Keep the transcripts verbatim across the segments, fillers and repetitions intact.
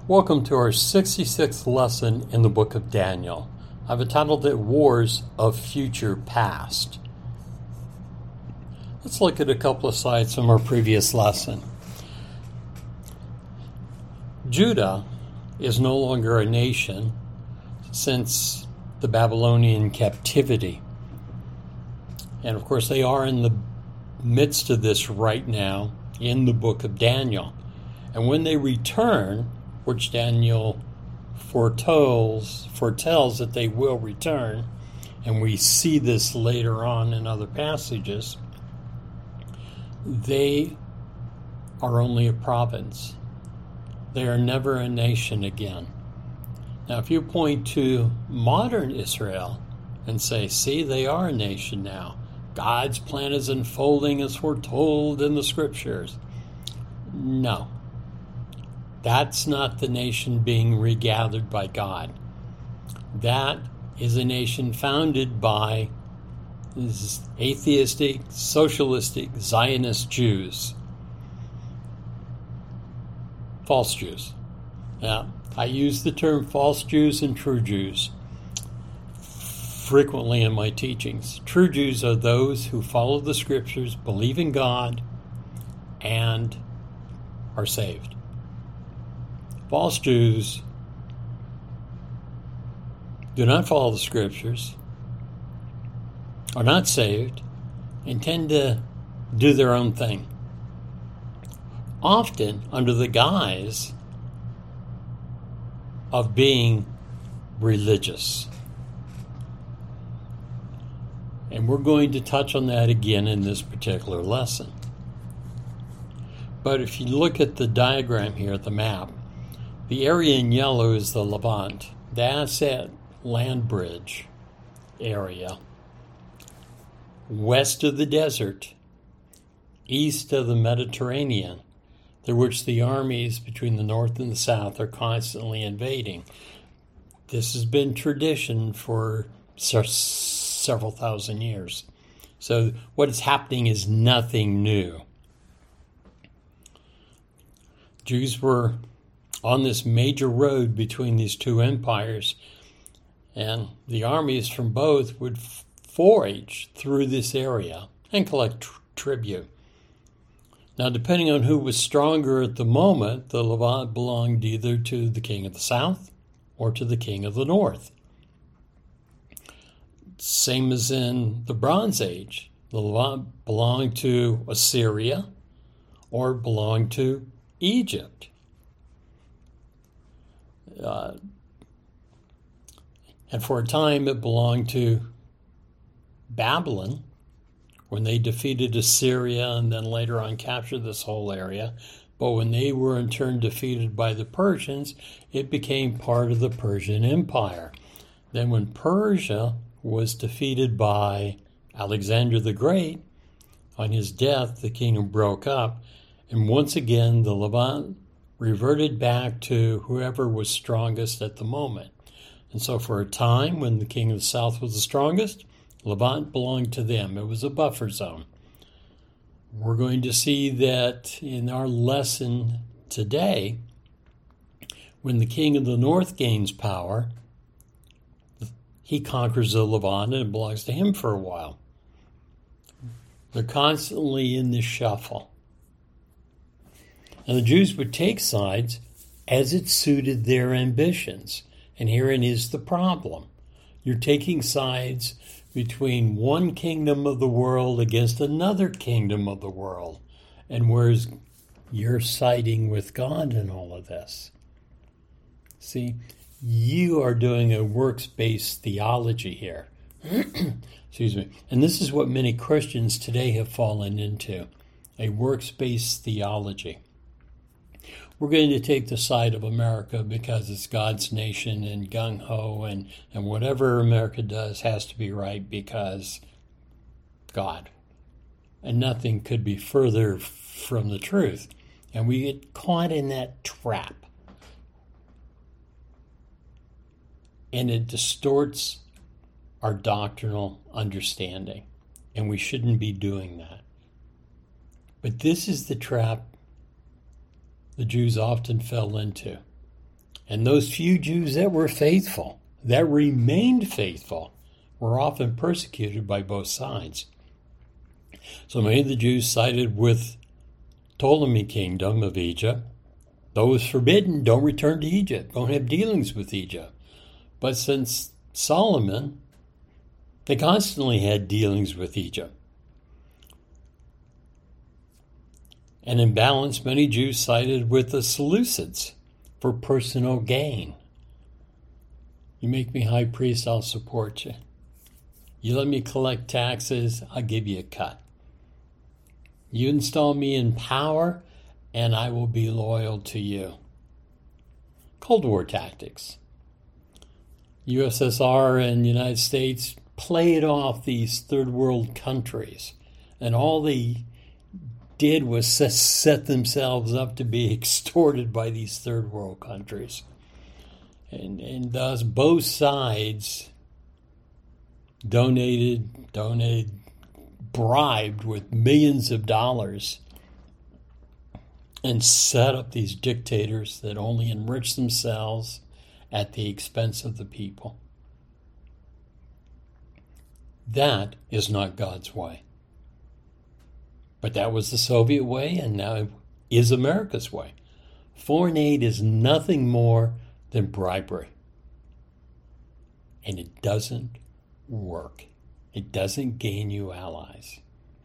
Welcome to our sixty-sixth lesson in the book of Daniel. I've entitled it Wars of Future Past. Let's look at a couple of slides from our previous lesson. Judah is no longer a nation since the Babylonian captivity. And of course they are in the midst of this right now in the book of Daniel. And when they return, which Daniel foretells, foretells that they will return, and we see this later on in other passages, they are only a province. They are never a nation again. Now, if you point to modern Israel and say, see, they are a nation now. God's plan is unfolding as foretold in the scriptures. No. That's not the nation being regathered by God. That is a nation founded by atheistic, socialistic, Zionist Jews. False Jews. Now, I use the term false Jews and true Jews frequently in my teachings. True Jews are those who follow the scriptures, believe in God, and are saved. False Jews do not follow the scriptures, are not saved, and tend to do their own thing, often under the guise of being religious. And we're going to touch on that again in this particular lesson. But if you look at the diagram here, the map, the area in yellow is the Levant. That's that land bridge area. West of the desert, east of the Mediterranean, through which the armies between the north and the south are constantly invading. This has been tradition for se- several thousand years. So what is happening is nothing new. Jews were on this major road between these two empires, and the armies from both would forage through this area and collect tr- tribute. Now, depending on who was stronger at the moment, the Levant belonged either to the king of the south or to the king of the north. Same as in the Bronze Age. The Levant belonged to Assyria or belonged to Egypt. Uh, and for a time it belonged to Babylon when they defeated Assyria and then later on captured this whole area. But when they were in turn defeated by the Persians, it became part of the Persian Empire. Then when Persia was defeated by Alexander the Great, on his death the kingdom broke up, and once again the Levant reverted back to whoever was strongest at the moment. And so for a time, when the king of the south was the strongest, Levant belonged to them. It was a buffer zone. We're going to see that in our lesson today, when the king of the north gains power, he conquers the Levant and it belongs to him for a while. They're constantly in this shuffle. And the Jews would take sides as it suited their ambitions. And herein is the problem. You're taking sides between one kingdom of the world against another kingdom of the world. And where's you're siding with God in all of this? See, you are doing a works-based theology here. Excuse me. And this is what many Christians today have fallen into, a works-based theology. We're going to take the side of America because it's God's nation and gung-ho, and, and whatever America does has to be right because God. And nothing could be further from the truth. And we get caught in that trap. And it distorts our doctrinal understanding. And we shouldn't be doing that. But this is the trap the Jews often fell into. And those few Jews that were faithful, that remained faithful, were often persecuted by both sides. So many of the Jews sided with Ptolemy kingdom of Egypt. Those forbidden don't return to Egypt, don't have dealings with Egypt. But since Solomon, they constantly had dealings with Egypt. And in balance, many Jews sided with the Seleucids for personal gain. You make me high priest, I'll support you. You let me collect taxes, I'll give you a cut. You install me in power, and I will be loyal to you. Cold War tactics. U S S R and United States played off these third world countries, and all they did was set themselves up to be extorted by these third world countries. And, and thus both sides donated, donated, bribed with millions of dollars and set up these dictators that only enrich themselves at the expense of the people. That is not God's way. But that was the Soviet way, and now it is America's way. Foreign aid is nothing more than bribery. And it doesn't work. It doesn't gain you allies.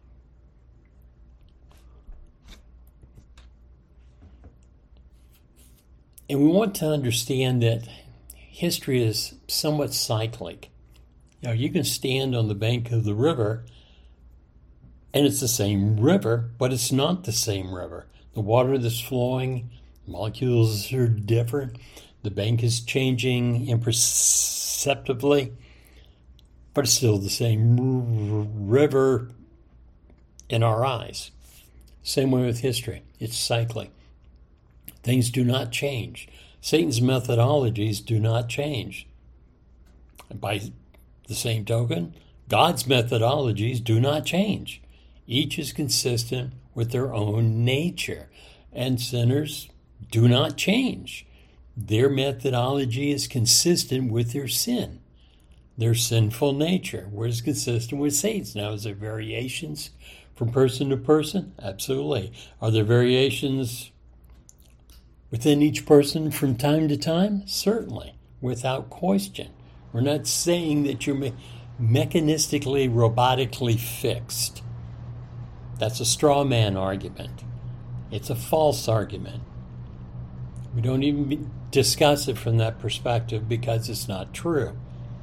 And we want to understand that history is somewhat cyclic. You know, you can stand on the bank of the river, and it's the same river, but it's not the same river. The water that's flowing, molecules are different. The bank is changing imperceptibly, but it's still the same r- river in our eyes. Same way with history. It's cyclic. Things do not change. Satan's methodologies do not change. By the same token, God's methodologies do not change. Each is consistent with their own nature, and sinners do not change. Their methodology is consistent with their sin, their sinful nature, whereas consistent with Satan's. Now, is there variations from person to person? Absolutely. Are there variations within each person from time to time? Certainly, without question. We're not saying that you're me- mechanistically, robotically fixed. That's a straw man argument. It's a false argument. We don't even be- discuss it from that perspective because it's not true.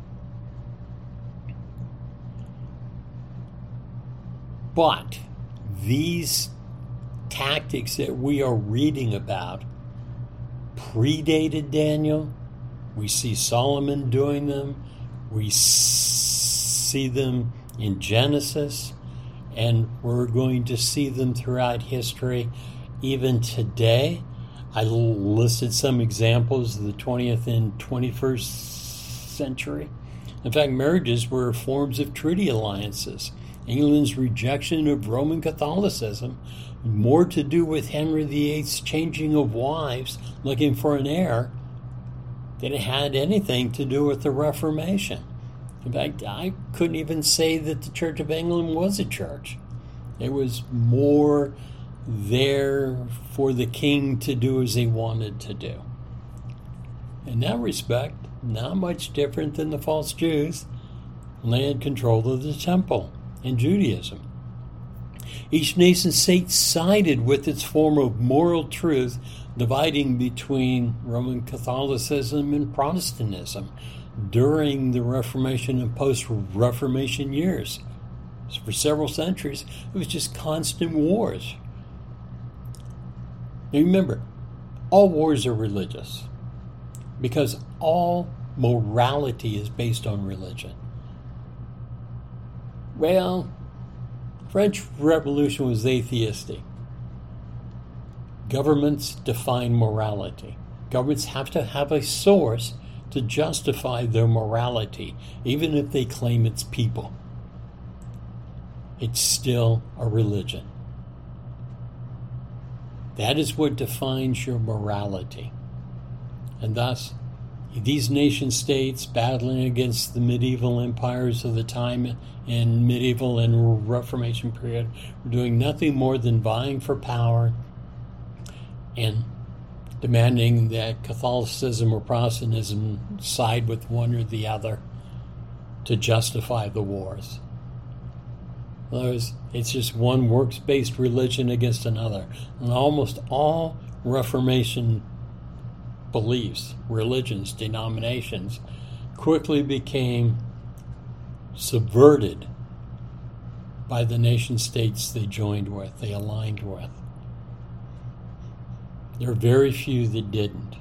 But these tactics that we are reading about predated Daniel. We see Solomon doing them. We see them in Genesis. And we're going to see them throughout history, even today. I listed some examples of the twentieth and twenty-first century. In fact, marriages were forms of treaty alliances. England's rejection of Roman Catholicism, more to do with Henry the Eighth's changing of wives, looking for an heir, than it had anything to do with the Reformation. In fact, I couldn't even say that the Church of England was a church. It was more there for the king to do as he wanted to do. In that respect, not much different than the false Jews when they had control of the temple in Judaism. Each nation state sided with its form of moral truth, dividing between Roman Catholicism and Protestantism during the Reformation and post-Reformation years. So for several centuries, it was just constant wars. Now remember, all wars are religious because all morality is based on religion. Well, French Revolution was atheistic. Governments define morality. Governments have to have a source to justify their morality, even if they claim it's people. It's still a religion. That is what defines your morality. And thus, these nation states battling against the medieval empires of the time in medieval and Reformation period were doing nothing more than vying for power and demanding that Catholicism or Protestantism side with one or the other to justify the wars. In other words, it's just one works-based religion against another. And almost all Reformation beliefs, religions, denominations quickly became subverted by the nation states they joined with, they aligned with. There are very few that didn't.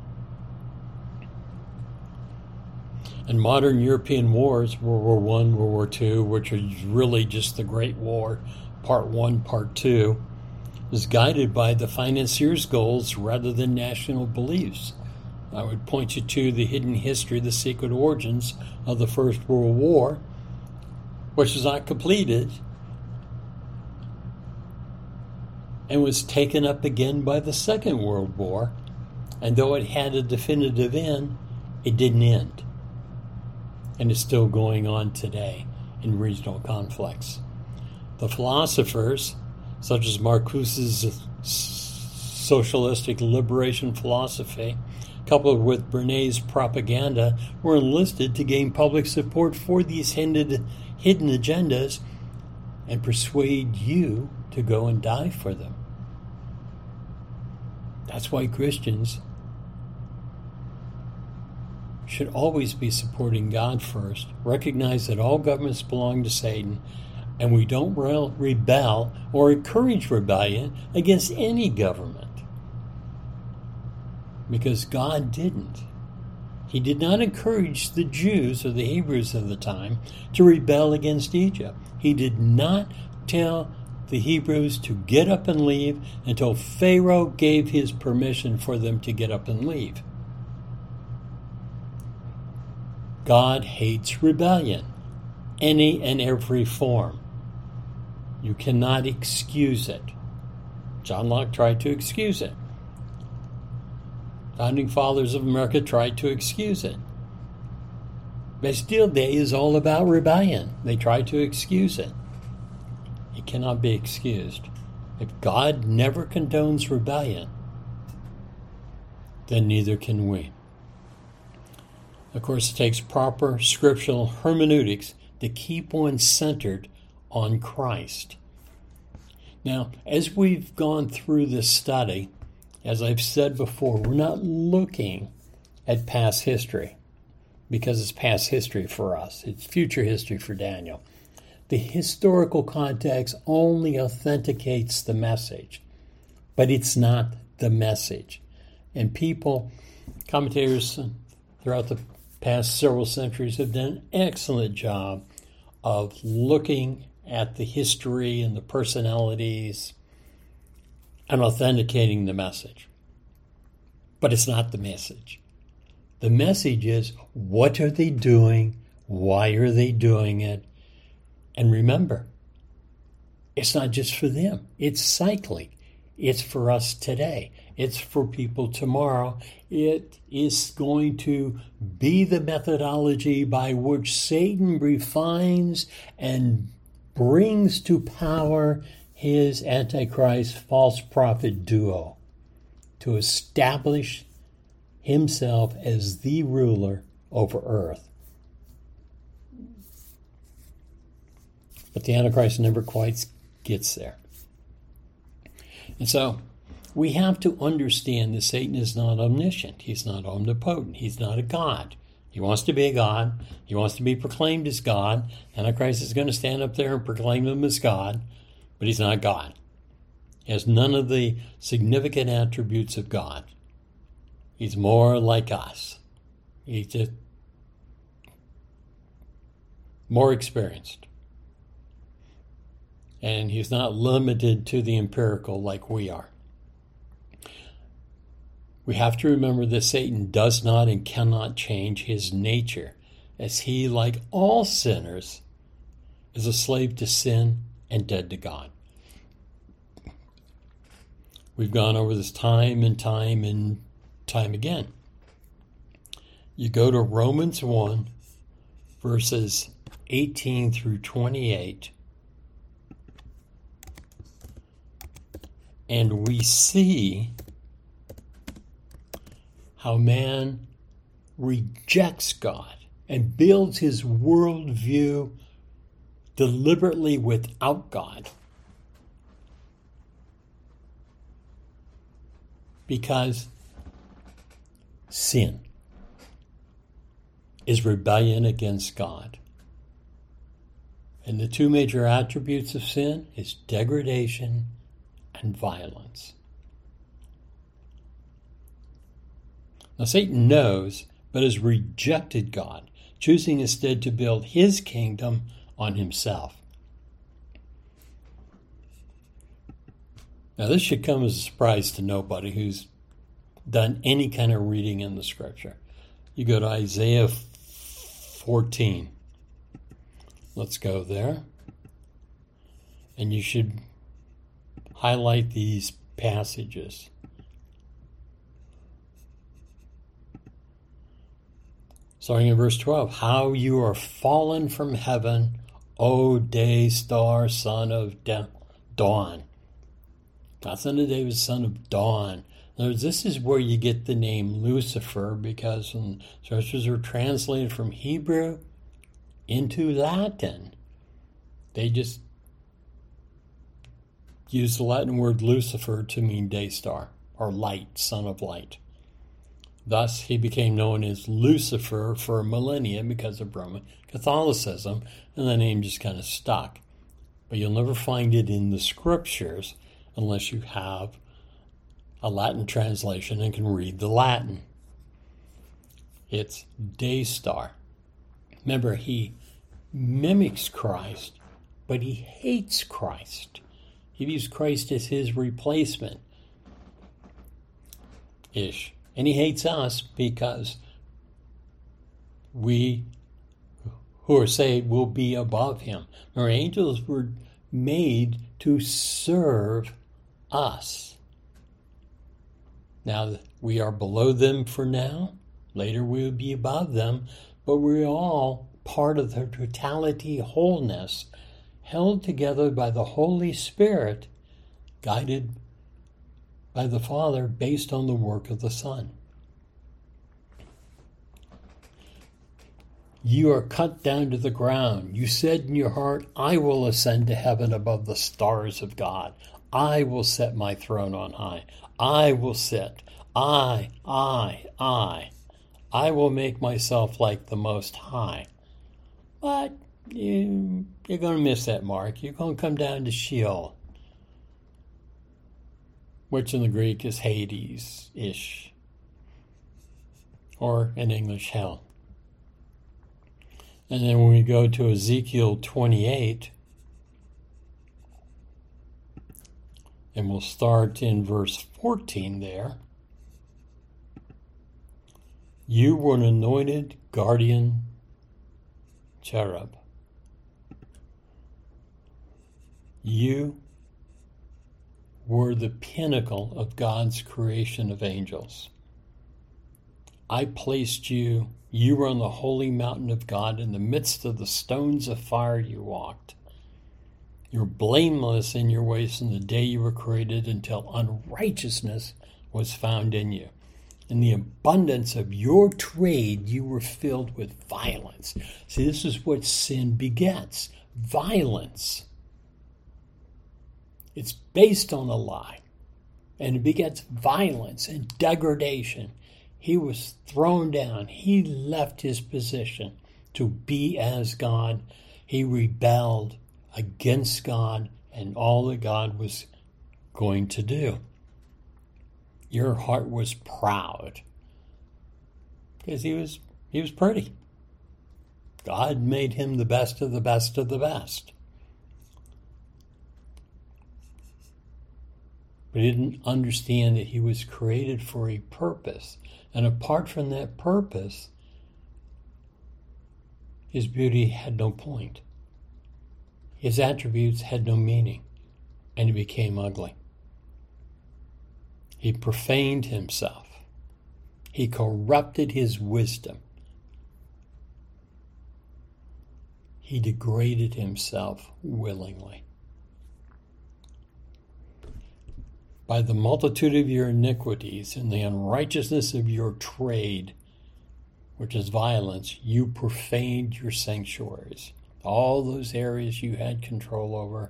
And modern European wars, World War One, World War Two, which was really just the Great War, Part One, Part Two, was guided by the financiers' goals rather than national beliefs. I would point you to the hidden history, the secret origins of the First World War, which was not completed and was taken up again by the Second World War. And though it had a definitive end, it didn't end. And it's still going on today in regional conflicts. The philosophers, such as Marcuse's socialistic liberation philosophy, coupled with Bernays' propaganda, were enlisted to gain public support for these hidden agendas and persuade you to go and die for them. That's why Christians should always be supporting God first, recognize that all governments belong to Satan, and we don't rebel or encourage rebellion against any government. Because God didn't. He did not encourage the Jews or the Hebrews of the time to rebel against Egypt. He did not tell the Hebrews to get up and leave until Pharaoh gave his permission for them to get up and leave. God hates rebellion, any and every form. You cannot excuse it. John Locke tried to excuse it. Founding fathers of America tried to excuse it. Bastille Day is all about rebellion. They tried to excuse it. It cannot be excused. If God never condones rebellion, then neither can we. Of course, it takes proper scriptural hermeneutics to keep one centered on Christ. Now, as we've gone through this study, as I've said before, we're not looking at past history because it's past history for us. It's future history for Daniel. The historical context only authenticates the message, but it's not the message. And people, commentators throughout the past several centuries have done an excellent job of looking at the history and the personalities and authenticating the message. But it's not the message. The message is, what are they doing? Why are they doing it? And remember, it's not just for them. It's cyclic. It's for us today. It's for people tomorrow. It is going to be the methodology by which Satan refines and brings to power his Antichrist false prophet duo to establish himself as the ruler over earth. But the Antichrist never quite gets there. And so we have to understand that Satan is not omniscient. He's not omnipotent. He's not a god. He wants to be a god. He wants to be proclaimed as God. Antichrist is going to stand up there and proclaim him as God, but he's not God. He has none of the significant attributes of God. He's more like us. He's just more experienced. And he's not limited to the empirical like we are. We have to remember that Satan does not and cannot change his nature, as he, like all sinners, is a slave to sin and dead to God. We've gone over this time and time and time again. You go to Romans one, verses eighteen through twenty-eight, and we see how man rejects God and builds his worldview deliberately without God. Because sin is rebellion against God. And the two major attributes of sin is degradation and violence. Now Satan knows, but has rejected God, choosing instead to build his kingdom on himself. Now this should come as a surprise to nobody who's done any kind of reading in the scripture. You go to Isaiah fourteen. Let's go there. And you should highlight these passages. Starting in verse twelve. How you are fallen from heaven, O day star, son of da- dawn. Not son of David, son of dawn. In other words, this is where you get the name Lucifer, because when scriptures are translated from Hebrew into Latin, they just use the Latin word Lucifer to mean day star, or light, son of light. Thus, he became known as Lucifer for a millennia because of Roman Catholicism, and the name just kind of stuck. But you'll never find it in the scriptures unless you have a Latin translation and can read the Latin. It's day star. Remember, he mimics Christ, but he hates Christ. He views Christ as his replacement. Ish. And he hates us because we who are saved will be above him. Our angels were made to serve us. Now, we are below them for now. Later we will be above them. But we're all part of the totality wholeness, held together by the Holy Spirit, guided by the Father, based on the work of the Son. You are cut down to the ground. You said in your heart, I will ascend to heaven above the stars of God. I will set my throne on high. I will sit. I, I, I. I will make myself like the Most High. But you, you're going to miss that mark. You're going to come down to Sheol, which in the Greek is Hades-ish, or in English, hell. And then when we go to Ezekiel twenty-eight, and we'll start in verse fourteen there. You were an anointed guardian cherub. You were the pinnacle of God's creation of angels. I placed you, you were on the holy mountain of God, in the midst of the stones of fire you walked. You're blameless in your ways from the day you were created until unrighteousness was found in you. In the abundance of your trade, you were filled with violence. See, this is what sin begets, violence. It's based on a lie, and it begets violence and degradation. He was thrown down. He left his position to be as God. He rebelled against God and all that God was going to do. Your heart was proud because he was he was pretty. God made him the best of the best of the best. But he didn't understand that he was created for a purpose. And apart from that purpose, his beauty had no point. His attributes had no meaning. And he became ugly. He profaned himself. He corrupted his wisdom. He degraded himself willingly. By the multitude of your iniquities and the unrighteousness of your trade, which is violence, you profaned your sanctuaries. All those areas you had control over,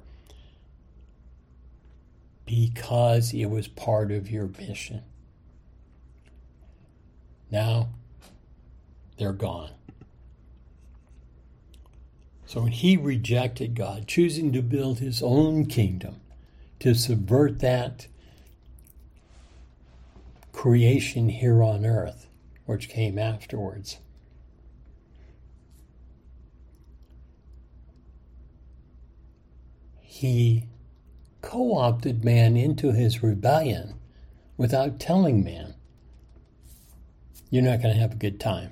because it was part of your mission. Now, they're gone. So when he rejected God, choosing to build his own kingdom, to subvert that creation here on earth, which came afterwards, he co-opted man into his rebellion without telling man, you're not going to have a good time.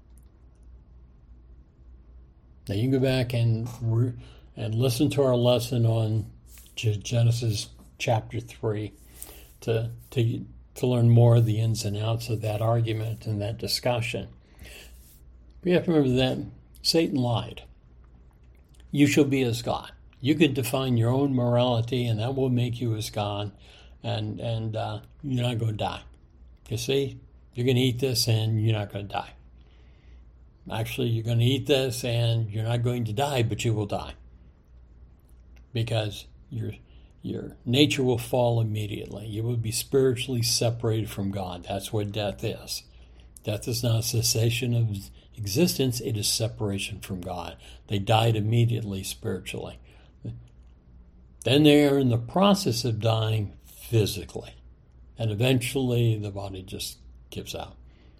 Now you can go back and re- and listen to our lesson on Genesis chapter three to, to, to learn more of the ins and outs of that argument and that discussion. We have to remember that Satan lied. You shall be as God. You could define your own morality, and that will make you as God, and and uh, you're not going to die. You see, you're going to eat this, and you're not going to die. Actually, you're going to eat this, and you're not going to die, but you will die, because your your nature will fall immediately. You will be spiritually separated from God. That's what death is. Death is not a cessation of existence; it is separation from God. They died immediately spiritually. Then they are in the process of dying physically. And eventually the body just gives out.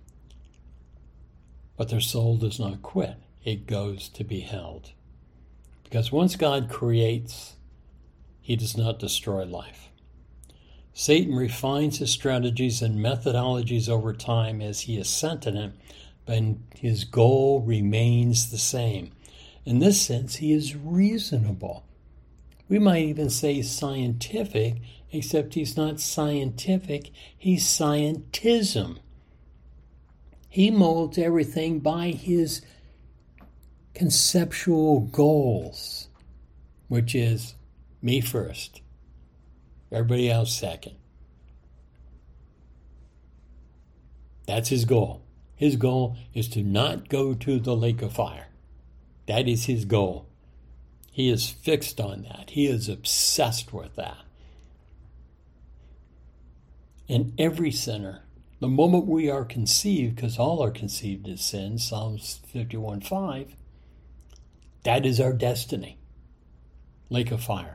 But their soul does not quit. It goes to be held. Because once God creates, he does not destroy life. Satan refines his strategies and methodologies over time as he is sentient, but his goal remains the same. In this sense, he is reasonable. We might even say scientific, except he's not scientific, he's scientism. He molds everything by his conceptual goals, which is me first, everybody else second. That's his goal. His goal is to not go to the lake of fire. That is his goal. He is fixed on that. He is obsessed with that. And every sinner, the moment we are conceived, because all are conceived as sin, Psalms fifty-one five, that is our destiny. Lake of fire.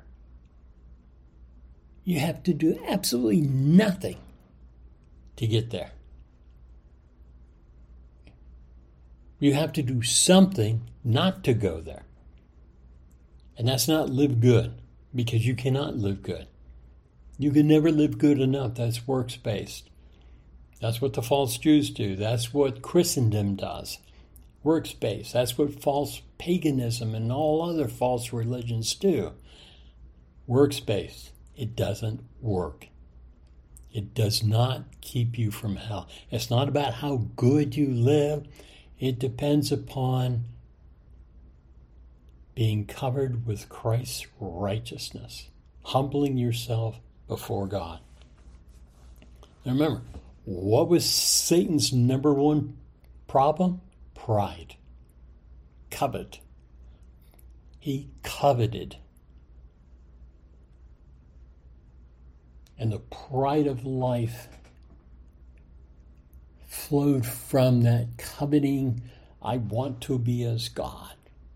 You have to do absolutely nothing to get there. You have to do something not to go there. And that's not live good, because you cannot live good. You can never live good enough. That's works-based. That's what the false Jews do. That's what Christendom does. Works-based. That's what false paganism and all other false religions do. Works-based. It doesn't work. It does not keep you from hell. It's not about how good you live. It depends upon being covered with Christ's righteousness, humbling yourself before God. Now remember, what was Satan's number one problem? Pride. Covet. He coveted. And the pride of life flowed from that coveting, I want to be as God.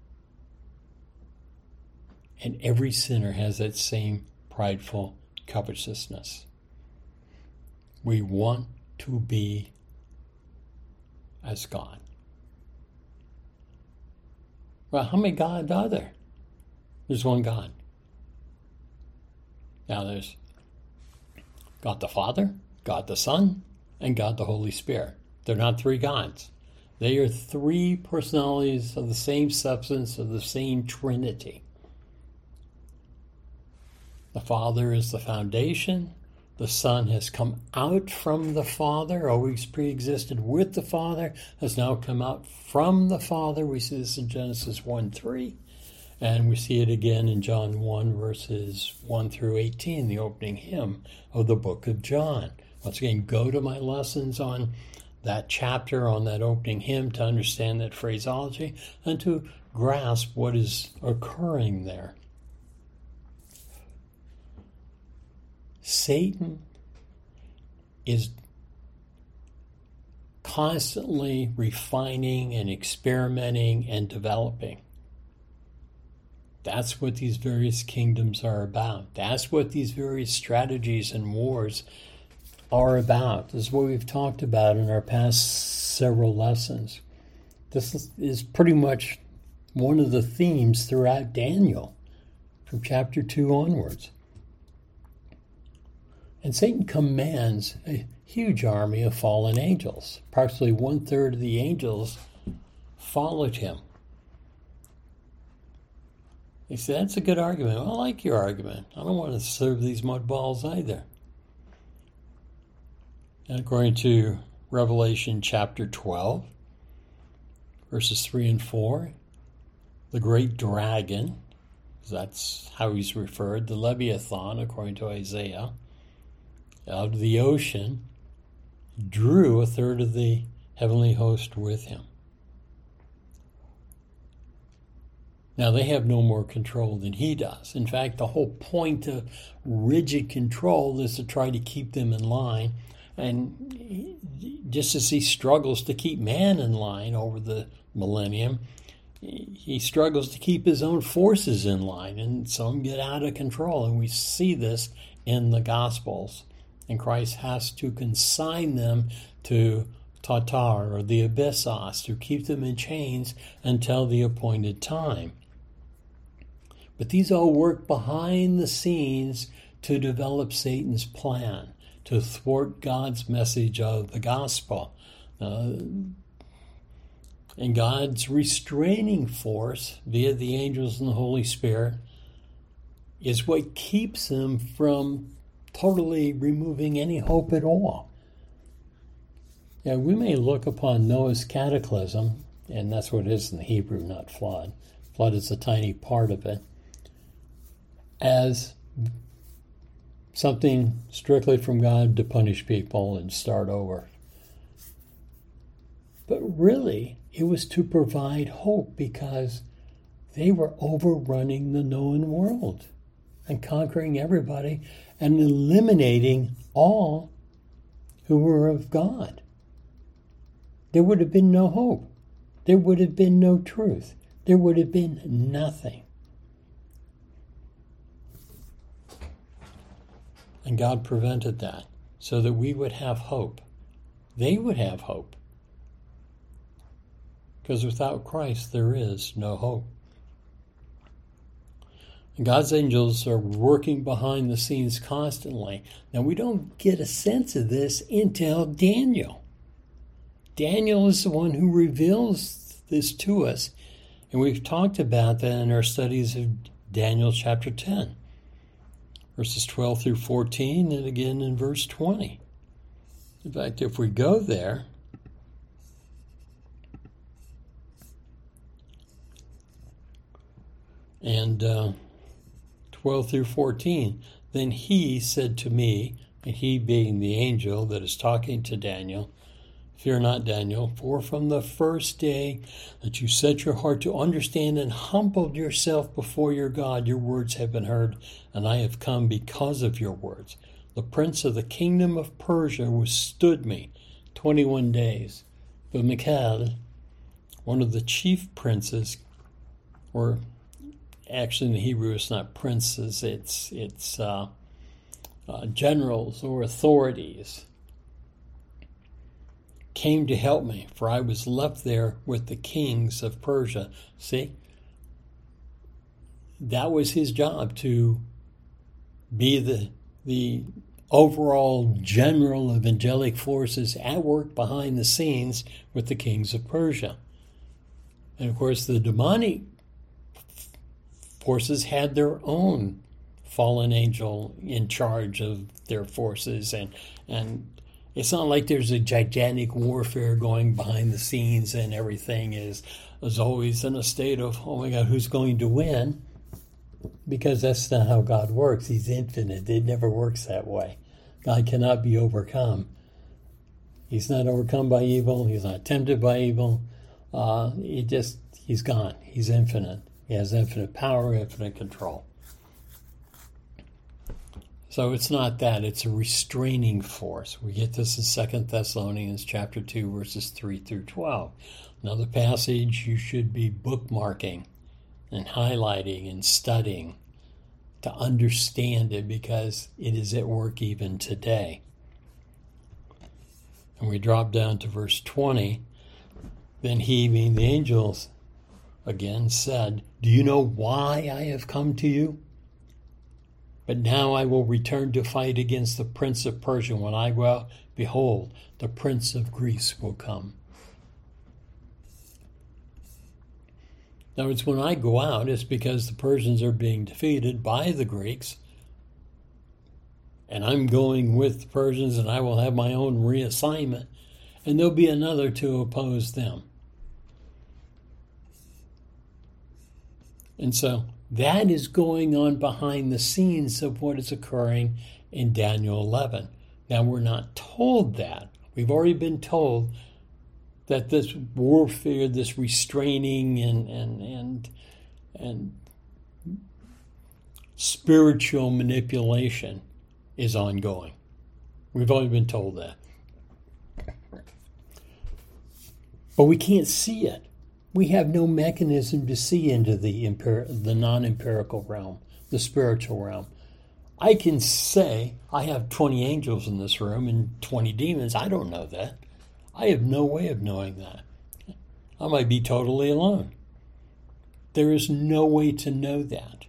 And every sinner has that same prideful covetousness. We want to be as God. Well, how many gods are there? There's one God. Now there's God the Father, God the Son, and God the Holy Spirit. They're not three gods. They are three personalities of the same substance, of the same Trinity. The Father is the foundation, The Son has come out from the Father, always pre-existed with the Father, has now come out from the Father. We see this in Genesis one three, and we see it again in John one, verses one through eighteen, the opening hymn of the book of John. Once again, go to my lessons on that chapter, on that opening hymn, to understand that phraseology and to grasp what is occurring there. Satan is constantly refining and experimenting and developing. That's what these various kingdoms are about. That's what these various strategies and wars are about. This is what we've talked about in our past several lessons. This is, is pretty much one of the themes throughout Daniel, from chapter two onwards. And Satan commands a huge army of fallen angels. Approximately one-third of the angels followed him. He said, that's a good argument. I like your argument. I don't want to serve these mud balls either. And according to Revelation chapter twelve, verses three and four, the great dragon, that's how he's referred, the Leviathan, according to Isaiah, out of the ocean, drew a third of the heavenly host with him. Now, they have no more control than he does. In fact, the whole point of rigid control is to try to keep them in line. And just as he struggles to keep man in line over the millennium, he struggles to keep his own forces in line. And some get out of control. And we see this in the Gospels. And Christ has to consign them to Tatar, or the Abyssos, to keep them in chains until the appointed time. But these all work behind the scenes to develop Satan's plan, to thwart God's message of the gospel. Uh, and God's restraining force, via the angels and the Holy Spirit, is what keeps him from totally removing any hope at all. Yeah, we may look upon Noah's cataclysm, and that's what it is in the Hebrew, not flood. Flood is a tiny part of it, as something strictly from God to punish people and start over. But really, it was to provide hope, because they were overrunning the known world and conquering everybody and eliminating all who were of God. There would have been no hope. There would have been no truth. There would have been nothing. And God prevented that so that we would have hope. They would have hope. Because without Christ, there is no hope. And God's angels are working behind the scenes constantly. Now, we don't get a sense of this until Daniel. Daniel is the one who reveals this to us. And we've talked about that in our studies of Daniel chapter ten, verses twelve through fourteen, and again in verse twenty. In fact, if we go there, and uh, twelve through fourteen, then he said to me, and he being the angel that is talking to Daniel, fear not, Daniel, for from the first day that you set your heart to understand and humbled yourself before your God, your words have been heard, and I have come because of your words. The prince of the kingdom of Persia withstood me twenty-one days. But Michael, one of the chief princes, or actually in the Hebrew it's not princes, it's, it's uh, uh, generals or authorities, came to help me, for I was left there with the kings of Persia. See? That was his job, to be the the overall general of angelic forces at work behind the scenes with the kings of Persia. And of course, the demonic forces had their own fallen angel in charge of their forces, and and it's not like there's a gigantic warfare going behind the scenes and everything is is always in a state of, oh my God, who's going to win? Because that's not how God works. He's infinite. It never works that way. God cannot be overcome. He's not overcome by evil. He's not tempted by evil. Uh, he just, he's gone. He's infinite. He has infinite power, infinite control. So it's not that. It's a restraining force. We get this in Second Thessalonians chapter two, verses three through twelve. Another passage you should be bookmarking and highlighting and studying to understand it, because it is at work even today. And we drop down to verse twenty. Then he, being the angels, again said, "Do you know why I have come to you? But now I will return to fight against the prince of Persia. When I go out, behold, the prince of Greece will come." In other words, when I go out, it's because the Persians are being defeated by the Greeks, and I'm going with the Persians, and I will have my own reassignment, and there'll be another to oppose them. And so that is going on behind the scenes of what is occurring in Daniel eleven. Now, we're not told that. We've already been told that this warfare, this restraining and and and and spiritual manipulation is ongoing. We've already been told that. But we can't see it. We have no mechanism to see into the imper- the non-empirical realm, the spiritual realm. I can say I have twenty angels in this room and twenty demons. I don't know that. I have no way of knowing that. I might be totally alone. There is no way to know that.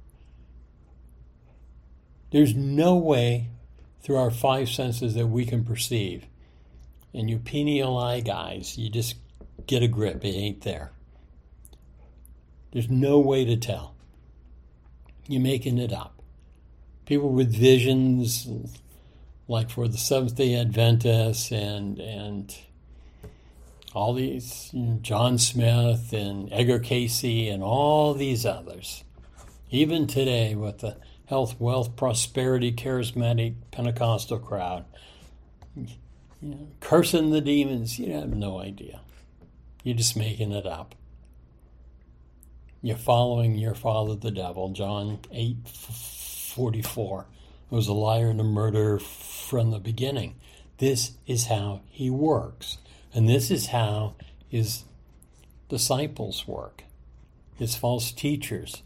There's no way through our five senses that we can perceive. And you pineal eye guys, you just get a grip. It ain't there. There's no way to tell. You're making it up. People with visions, like for the Seventh-day Adventists and and all these, you know, John Smith and Edgar Casey and all these others, even today with the health, wealth, prosperity, charismatic Pentecostal crowd, you know, cursing the demons, you have no idea. You're just making it up. You're following your father, the devil. John eight forty-four was a liar and a murderer from the beginning. This is how he works. And this is how his disciples work, his false teachers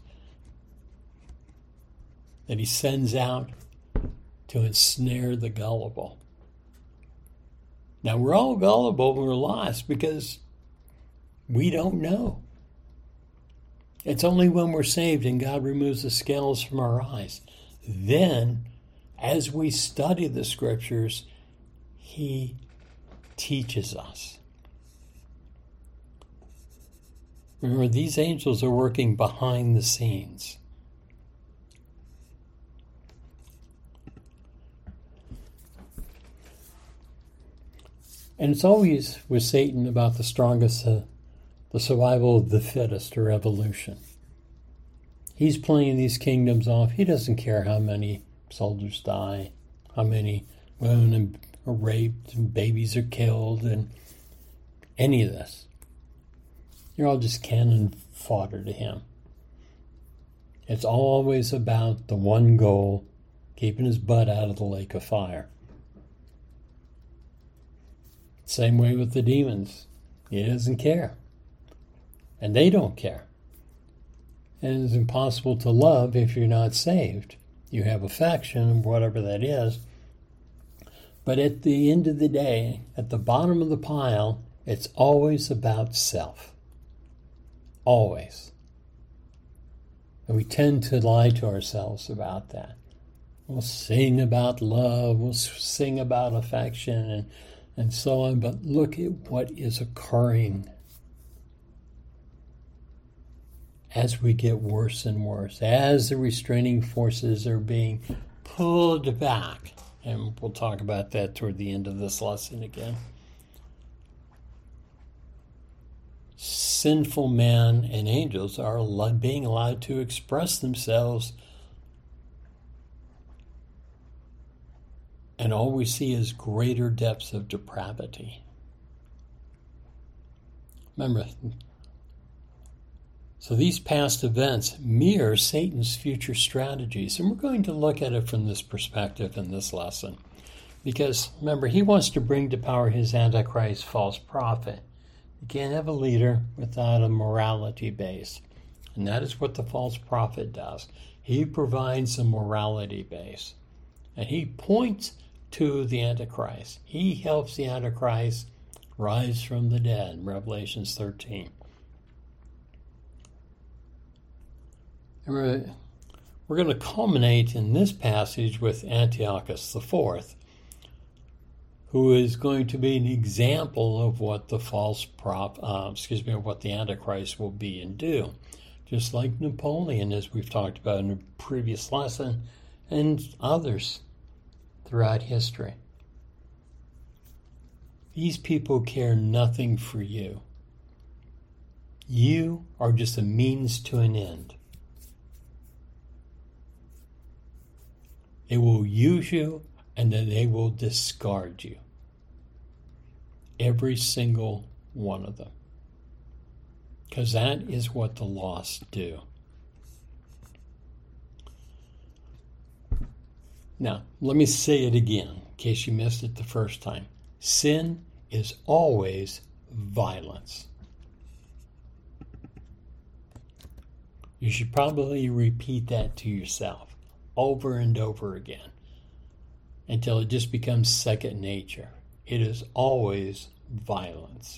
that he sends out to ensnare the gullible. Now, we're all gullible when we're lost because we don't know. It's only when we're saved and God removes the scales from our eyes. Then, as we study the scriptures, he teaches us. Remember, these angels are working behind the scenes. And it's always with Satan about the strongest, uh, the survival of the fittest, or evolution. He's playing these kingdoms off. He doesn't care how many soldiers die, how many women are raped and babies are killed, and any of this. You're all just cannon fodder to him. It's always about the one goal, keeping his butt out of the lake of fire. Same way with the demons. He doesn't care. And they don't care. And it's impossible to love if you're not saved. You have affection, whatever that is. But at the end of the day, at the bottom of the pile, it's always about self. Always. And we tend to lie to ourselves about that. We'll sing about love, we'll sing about affection, and, and so on, but look at what is occurring as we get worse and worse, as the restraining forces are being pulled back. And we'll talk about that toward the end of this lesson again. Sinful man and angels are being allowed to express themselves, and all we see is greater depths of depravity. Remember, so these past events mirror Satan's future strategies, and we're going to look at it from this perspective in this lesson. Because, remember, he wants to bring to power his Antichrist false prophet. You can't have a leader without a morality base. And that is what the false prophet does. He provides a morality base. And he points to the Antichrist. He helps the Antichrist rise from the dead, Revelation thirteen. And we're, we're going to culminate in this passage with Antiochus the Fourth, who is going to be an example of what the false prop, uh, excuse me, what the Antichrist will be and do. Just like Napoleon, as we've talked about in a previous lesson, and others throughout history. These people care nothing for you. You are just a means to an end. They will use you, and then they will discard you. Every single one of them. Because that is what the lost do. Now, let me say it again, in case you missed it the first time. Sin is always violence. You should probably repeat that to yourself over and over again until it just becomes second nature. It is always violence.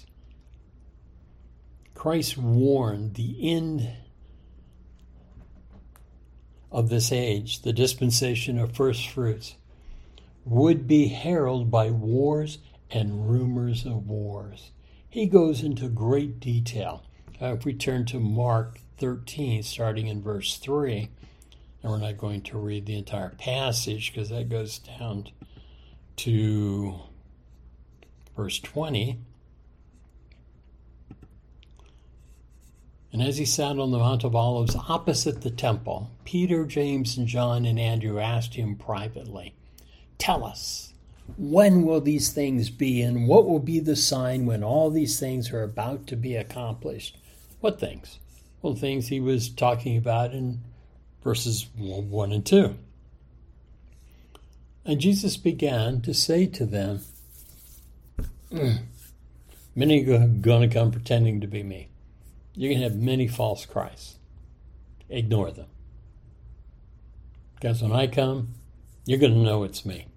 Christ warned the end of this age, the dispensation of first fruits, would be heralded by wars and rumors of wars. He goes into great detail. Uh, if we turn to Mark thirteen, starting in verse three, and we're not going to read the entire passage because that goes down to verse twenty. And as he sat on the Mount of Olives opposite the temple, Peter, James, and John and Andrew asked him privately, "Tell us, when will these things be, and what will be the sign when all these things are about to be accomplished?" What things? Well, the things he was talking about in verses one and two. And Jesus began to say to them, mm, many are going to come pretending to be me. You're going to have many false Christs. Ignore them. Because when I come, you're going to know it's me.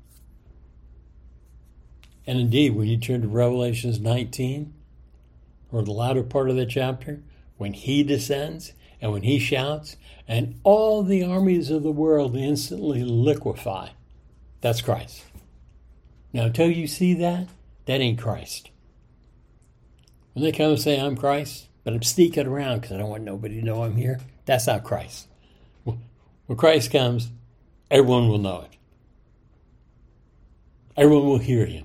And indeed, when you turn to Revelation nineteen, or the latter part of the chapter, when he descends and when he shouts, and all the armies of the world instantly liquefy, that's Christ. Now, until you see that, that ain't Christ. When they come and say, "I'm Christ," but I'm sneaking around because I don't want nobody to know I'm here, that's not Christ. When Christ comes, everyone will know it. Everyone will hear him.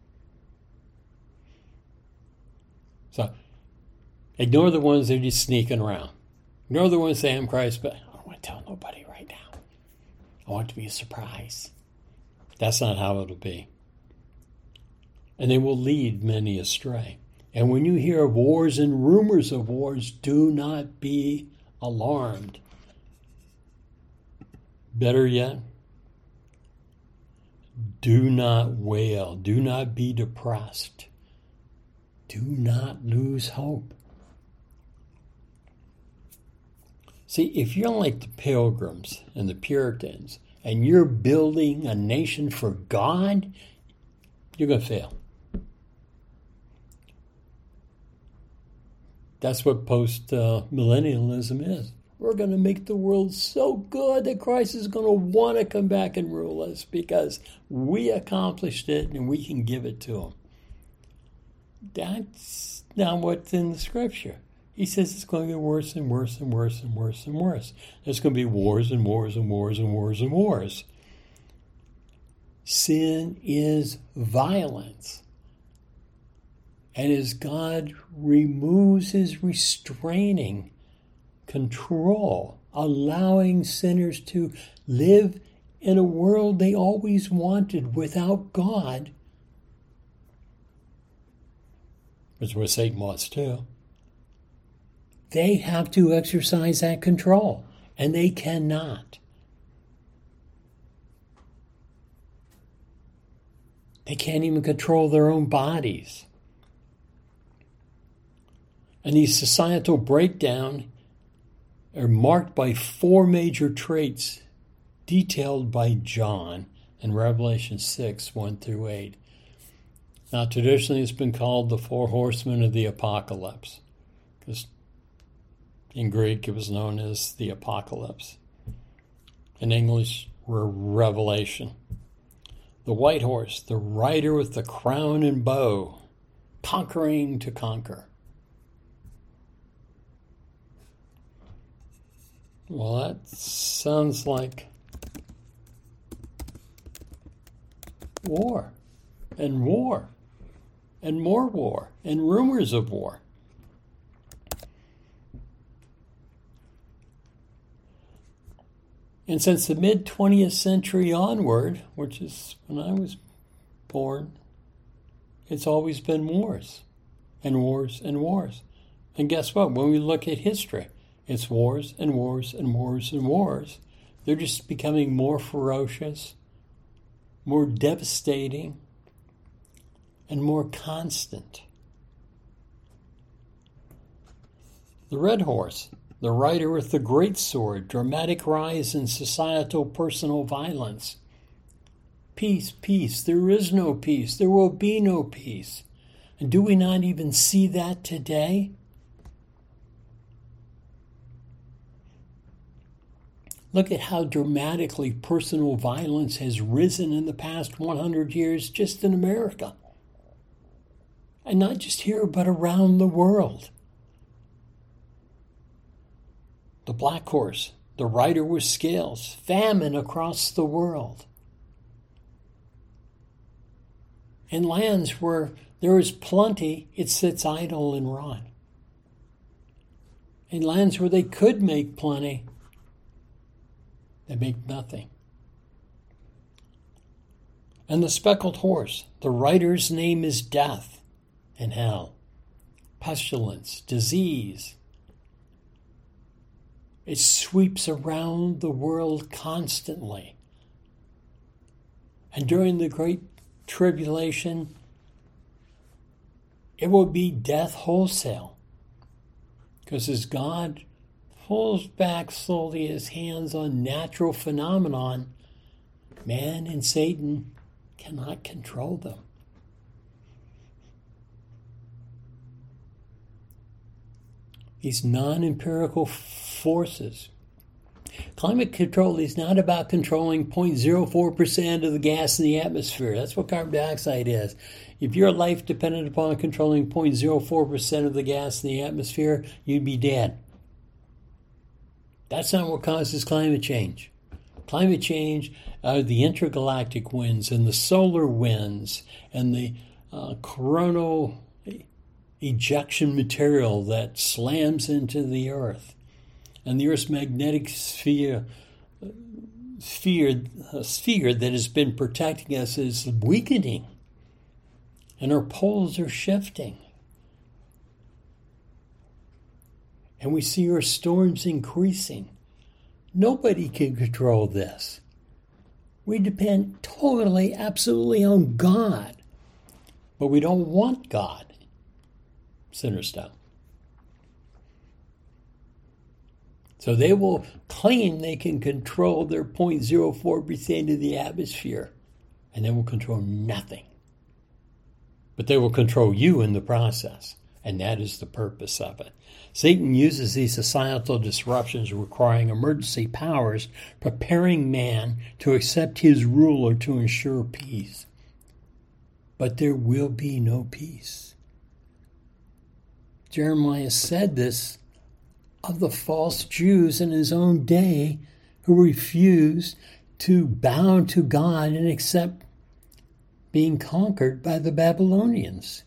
So, ignore the ones that are just sneaking around. Ignore the ones that say, "I'm Christ," but I don't want to tell nobody right now. I want it to be a surprise. That's not how it'll be. And they will lead many astray. And when you hear of wars and rumors of wars, do not be alarmed. Better yet, do not wail. Do not be depressed. Do not lose hope. See, if you're like the Pilgrims and the Puritans, and you're building a nation for God, you're going to fail. That's what post-millennialism is. We're going to make the world so good that Christ is going to want to come back and rule us because we accomplished it and we can give it to him. That's not what's in the Scripture. He says it's going to get worse and worse and worse and worse and worse. There's going to be wars and wars and wars and wars and wars. Sin is violence. And as God removes his restraining control, allowing sinners to live in a world they always wanted without God, which is where Satan was too, they have to exercise that control, and they cannot. They can't even control their own bodies. And these societal breakdown are marked by four major traits detailed by John in Revelation six, one through eight. Now, traditionally it's been called the four horsemen of the apocalypse, because in Greek it was known as the apocalypse. In English, Revelation. The white horse, the rider with the crown and bow, conquering to conquer. Well, that sounds like war, and war, and more war, and rumors of war. And since the mid-twentieth century onward, which is when I was born, it's always been wars, and wars, and wars. And guess what? When we look at history, it's wars and wars and wars and wars. They're just becoming more ferocious, more devastating, and more constant. The red horse, the rider with the great sword, dramatic rise in societal personal violence. Peace, peace, there is no peace, there will be no peace. And do we not even see that today? Look at how dramatically personal violence has risen in the past one hundred years just in America. And not just here, but around the world. The black horse, the rider with scales, famine across the world. In lands where there is plenty, it sits idle and rot. In lands where they could make plenty, they make nothing. And the speckled horse, the rider's name is death and hell, pestilence, disease. It sweeps around the world constantly. And during the Great Tribulation, it will be death wholesale. Because as God pulls back slowly his hands on natural phenomenon, man and Satan cannot control them. These non-empirical forces. Climate control is not about controlling zero point zero four percent of the gas in the atmosphere. That's what carbon dioxide is. If your life depended upon controlling zero point zero four percent of the gas in the atmosphere, you'd be dead. That's not what causes climate change. Climate change are the intergalactic winds and the solar winds and the uh, coronal ejection material that slams into the Earth. And the Earth's magnetic sphere, sphere, uh, sphere that has been protecting us is weakening. And our poles are shifting. And we see our storms increasing. Nobody can control this. We depend totally, absolutely on God. But we don't want God. Sinners don't. So they will claim they can control their zero point zero four percent of the atmosphere, and they will control nothing. But they will control you in the process, and that is the purpose of it. Satan uses these societal disruptions requiring emergency powers, preparing man to accept his rule or to ensure peace. But there will be no peace. Jeremiah said this of the false Jews in his own day who refused to bow to God and accept being conquered by the Babylonians.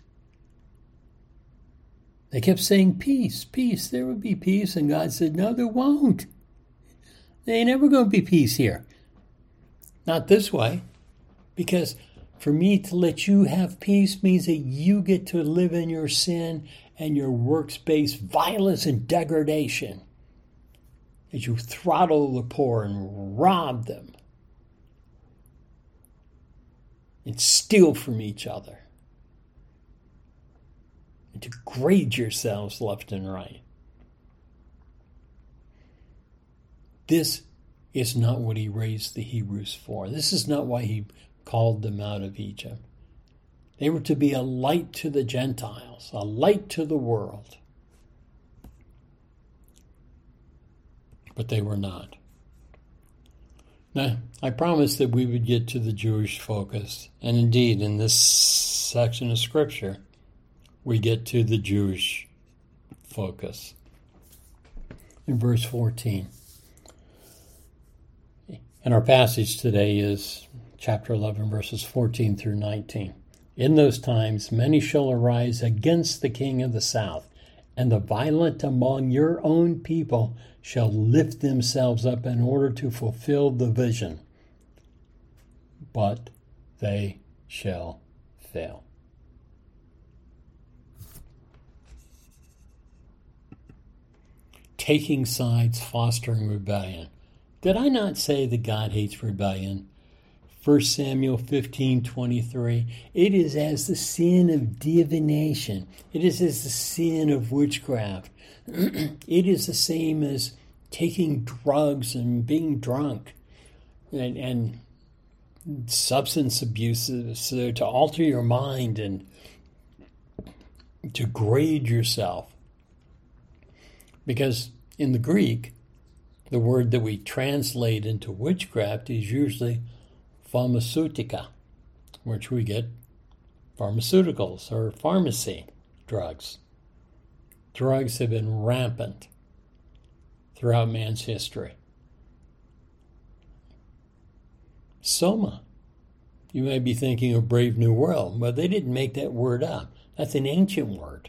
They kept saying, peace, peace, there would be peace. And God said, no, there won't. There ain't ever going to be peace here. Not this way. Because for me to let you have peace means that you get to live in your sin and your works-based violence and degradation. That you throttle the poor and rob them. And steal from each other. And degrade yourselves left and right. This is not what he raised the Hebrews for. This is not why he called them out of Egypt. They were to be a light to the Gentiles, a light to the world. But they were not. Now, I promised that we would get to the Jewish focus. And indeed, in this section of Scripture, we get to the Jewish focus. In verse fourteen. And our passage today is chapter eleven, verses fourteen through nineteen. In those times, many shall arise against the king of the south, and the violent among your own people shall lift themselves up in order to fulfill the vision. But they shall fail. Taking sides, fostering rebellion. Did I not say that God hates rebellion? First Samuel fifteen twenty-three. It is as the sin of divination. It is as the sin of witchcraft. It is the same as taking drugs and being drunk and, and substance abuses so to alter your mind and degrade yourself. Because in the Greek, the word that we translate into witchcraft is usually pharmaceutica, which we get pharmaceuticals or pharmacy drugs. Drugs have been rampant throughout man's history. Soma. You may be thinking of Brave New World, but they didn't make that word up. That's an ancient word.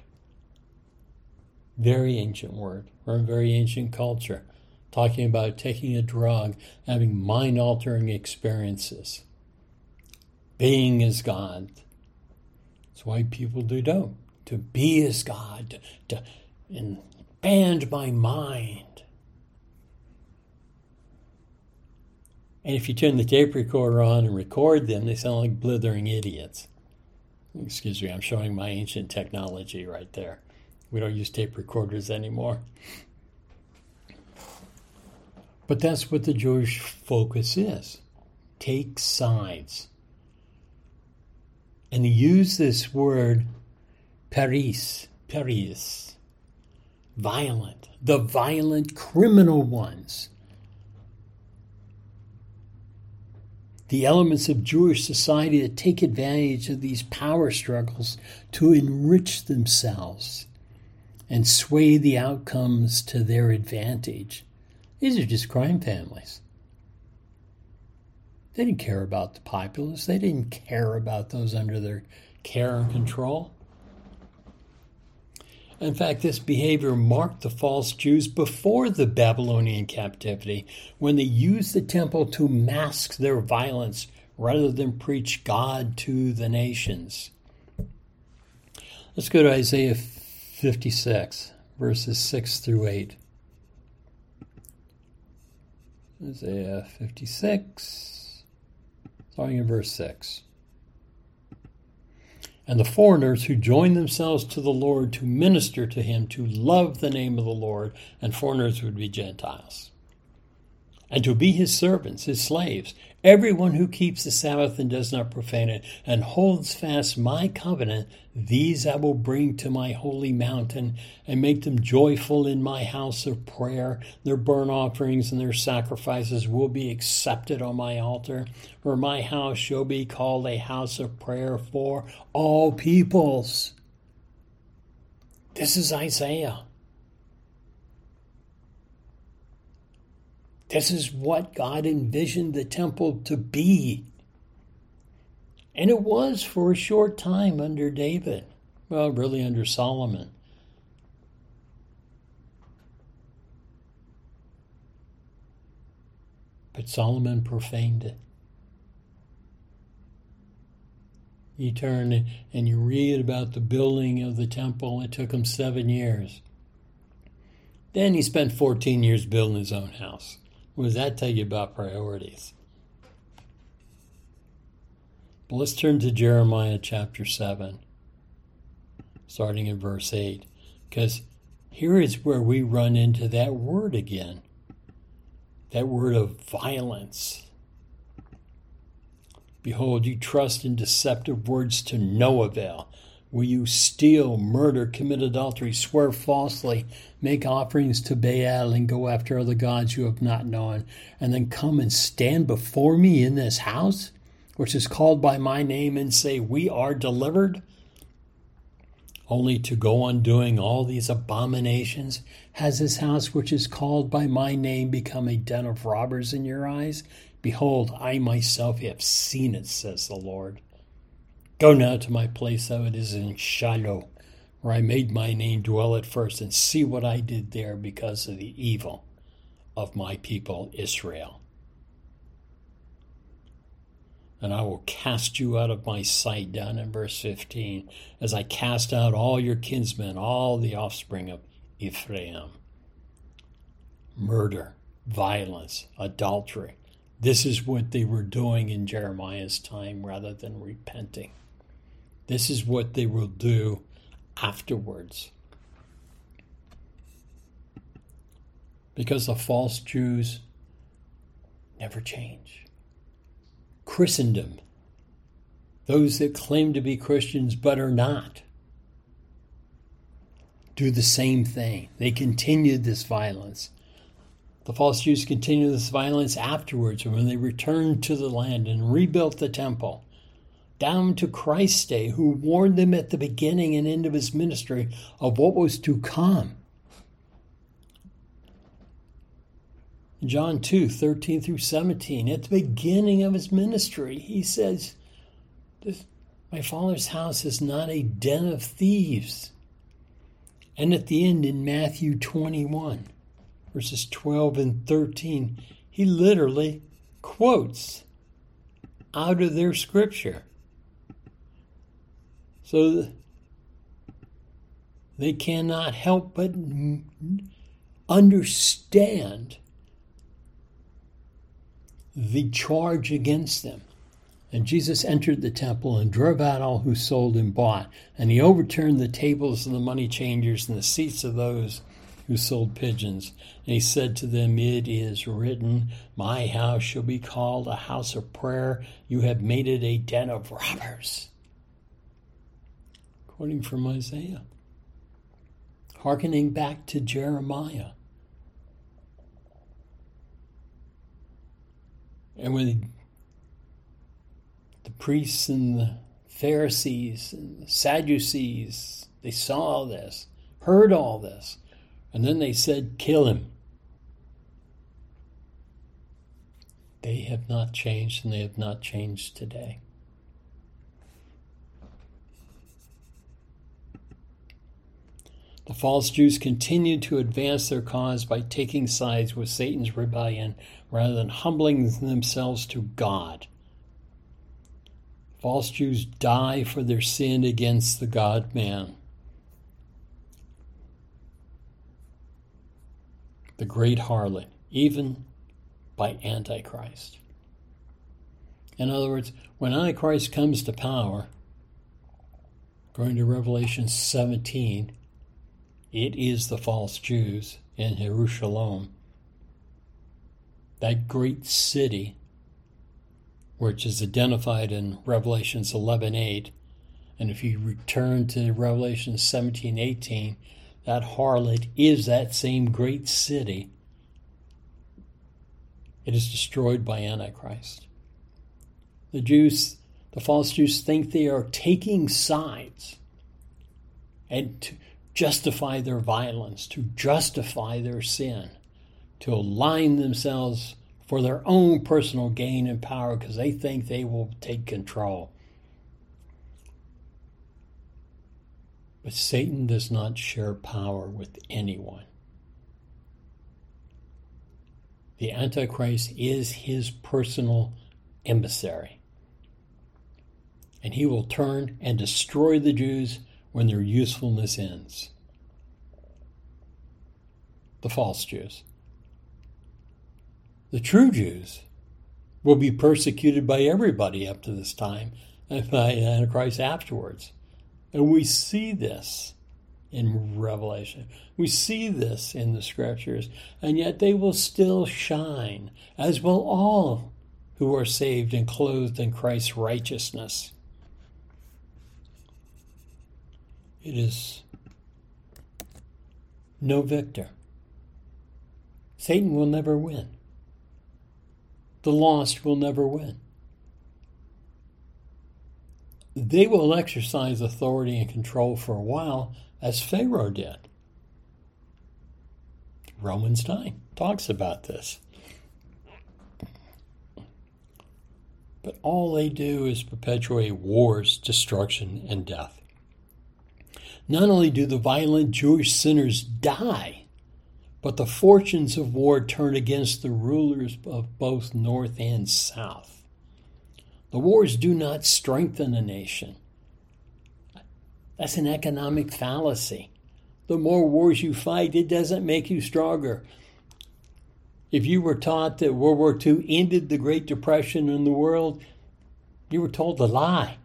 Very ancient word, or a very ancient culture. Talking about taking a drug, having mind-altering experiences. Being as God. That's why people do dope. To be as God. To, to expand my mind. And if you turn the tape recorder on and record them, they sound like blithering idiots. Excuse me, I'm showing my ancient technology right there. We don't use tape recorders anymore. But that's what the Jewish focus is. Take sides. And use this word, peris, peris, violent, the violent criminal ones. The elements of Jewish society that take advantage of these power struggles to enrich themselves and sway the outcomes to their advantage. These are just crime families. They didn't care about the populace. They didn't care about those under their care and control. In fact, this behavior marked the false Jews before the Babylonian captivity, when they used the temple to mask their violence rather than preach God to the nations. Let's go to Isaiah fifty-six, verses six through eight. Isaiah fifty-six, starting in verse six. And the foreigners who join themselves to the Lord to minister to him, to love the name of the Lord, and foreigners would be Gentiles, and to be his servants, his slaves, everyone who keeps the Sabbath and does not profane it, and holds fast my covenant, these I will bring to my holy mountain, and make them joyful in my house of prayer. Their burnt offerings and their sacrifices will be accepted on my altar, for my house shall be called a house of prayer for all peoples. This is Isaiah. This is what God envisioned the temple to be. And it was for a short time under David. Well, really under Solomon. But Solomon profaned it. You turn and you read about the building of the temple. It took him seven years. Then he spent fourteen years building his own house. What does that tell you about priorities? But let's turn to Jeremiah chapter seven, starting in verse eight. Because here is where we run into that word again. That word of violence. Behold, you trust in deceptive words to no avail. Will you steal, murder, commit adultery, swear falsely, make offerings to Baal, and go after other gods you have not known, and then come and stand before me in this house, which is called by my name, and say, we are delivered? Only to go on doing all these abominations? Has this house, which is called by my name, become a den of robbers in your eyes? Behold, I myself have seen it, says the Lord. Go now to my place, though it is in Shiloh, where I made my name dwell at first, and see what I did there because of the evil of my people Israel. And I will cast you out of my sight, down in verse fifteen, as I cast out all your kinsmen, all the offspring of Ephraim. Murder, violence, adultery. This is what they were doing in Jeremiah's time rather than repenting. This is what they will do afterwards. Because the false Jews never change. Christendom, those that claim to be Christians but are not, do the same thing. They continue this violence. The false Jews continued this violence afterwards when they returned to the land and rebuilt the temple, down to Christ's day, who warned them at the beginning and end of his ministry of what was to come. John two, thirteen through seventeen, at the beginning of his ministry, he says, my Father's house is not a den of thieves. And at the end in Matthew twenty-one, verses twelve and thirteen, he literally quotes out of their scripture. So they cannot help but understand the charge against them. And Jesus entered the temple and drove out all who sold and bought, and he overturned the tables of the money changers and the seats of those who sold pigeons. And he said to them, it is written, my house shall be called a house of prayer. You have made it a den of robbers. Quoting from Isaiah. Hearkening back to Jeremiah. And when the priests and the Pharisees and the Sadducees, they saw all this, heard all this, and then they said, kill him. They have not changed, and they have not changed today. The false Jews continued to advance their cause by taking sides with Satan's rebellion rather than humbling themselves to God. False Jews die for their sin against the God-man. The great harlot, even by Antichrist. In other words, when Antichrist comes to power, according to Revelation seventeen, it is the false Jews in Jerusalem, that great city, which is identified in Revelations eleven eight. And if you return to Revelation seventeen eighteen, that harlot is that same great city. It is destroyed by Antichrist. The Jews, the false Jews, think they are taking sides and to, justify their violence, to justify their sin, to align themselves for their own personal gain and power because they think they will take control. But Satan does not share power with anyone. The Antichrist is his personal emissary. And he will turn and destroy the Jews when their usefulness ends. The false Jews. The true Jews will be persecuted by everybody up to this time and by the Antichrist afterwards. And we see this in Revelation. We see this in the Scriptures. And yet they will still shine, as will all who are saved and clothed in Christ's righteousness. It is no victor. Satan will never win. The lost will never win. They will exercise authority and control for a while, as Pharaoh did. Romans nine talks about this. But all they do is perpetuate wars, destruction, and death. Not only do the violent Jewish sinners die, but the fortunes of war turn against the rulers of both north and south. The wars do not strengthen a nation. That's an economic fallacy. The more wars you fight, it doesn't make you stronger. If you were taught that World War Two ended the Great Depression in the world, you were told a lie.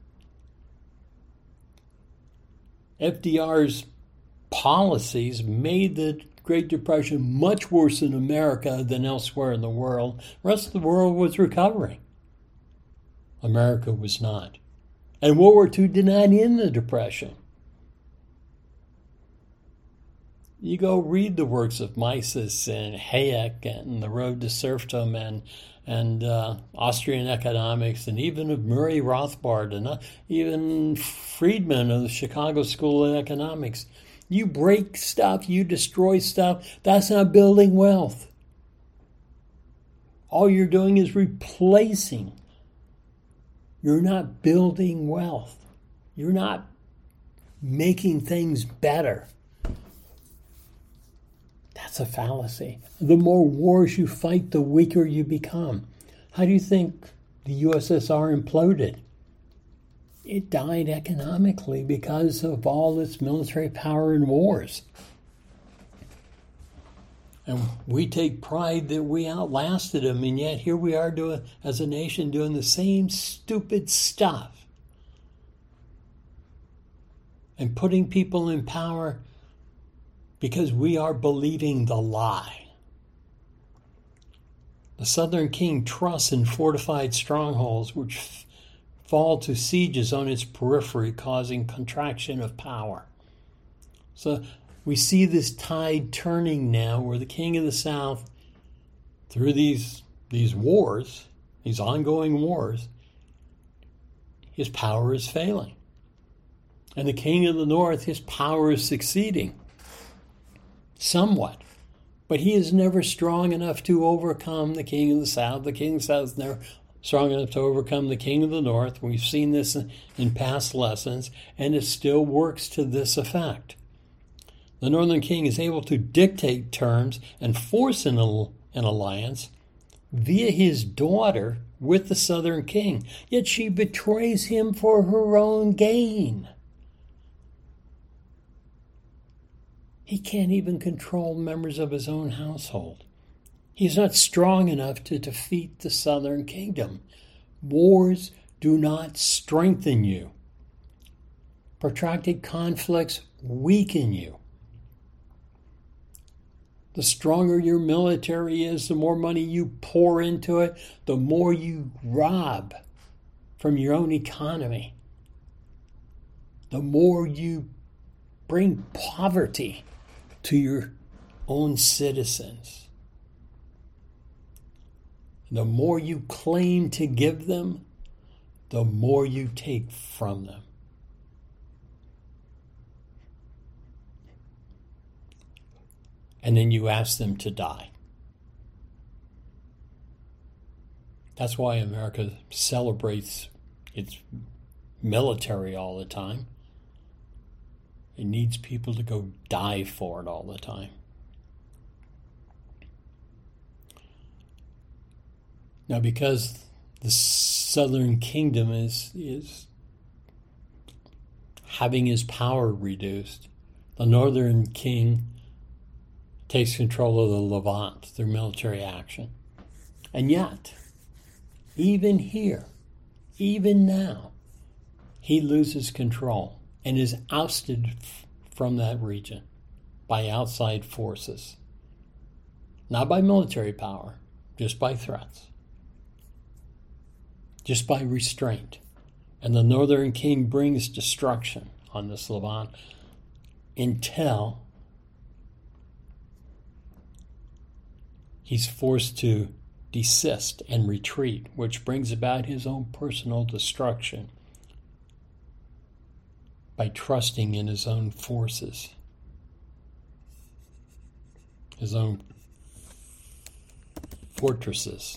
F D R's policies made the Great Depression much worse in America than elsewhere in the world. The rest of the world was recovering. America was not. And World War Two did not end the Depression. You go read the works of Mises and Hayek and The Road to Serfdom and and uh, Austrian economics, and even of Murray Rothbard and uh, even Friedman of the Chicago School of Economics. You break stuff, you destroy stuff. That's not building wealth. All you're doing is replacing. You're not building wealth. You're not making things better. That's a fallacy. The more wars you fight, the weaker you become. How do you think the U S S R imploded? It died economically because of all its military power in wars. And we take pride that we outlasted them, and yet here we are doing, as a nation, doing the same stupid stuff. And putting people in power because we are believing the lie. The Southern King trusts in fortified strongholds which f- fall to sieges on its periphery, causing contraction of power. So we see this tide turning now where the King of the South, through these, these wars, these ongoing wars, his power is failing. And the King of the North, his power is succeeding. Somewhat. But he is never strong enough to overcome the King of the South. The King of the South is never strong enough to overcome the King of the North. We've seen this in past lessons, and it still works to this effect. The Northern King is able to dictate terms and force an, an alliance via his daughter with the Southern King, yet she betrays him for her own gain. He can't even control members of his own household. He's not strong enough to defeat the Southern Kingdom. Wars do not strengthen you. Protracted conflicts weaken you. The stronger your military is, the more money you pour into it, the more you rob from your own economy. The more you bring poverty to your own citizens. The more you claim to give them, the more you take from them. and then you ask them to die. That's why America celebrates its military all the time. It needs people to go die for it all the time. Now, because the Southern Kingdom is, is having his power reduced, the Northern King takes control of the Levant through military action. And yet, even here, even now, he loses control and is ousted f- from that region by outside forces. Not by military power, just by threats. Just by restraint. And the Northern King brings destruction on this Levant until he's forced to desist and retreat, which brings about his own personal destruction by trusting in his own forces, his own fortresses.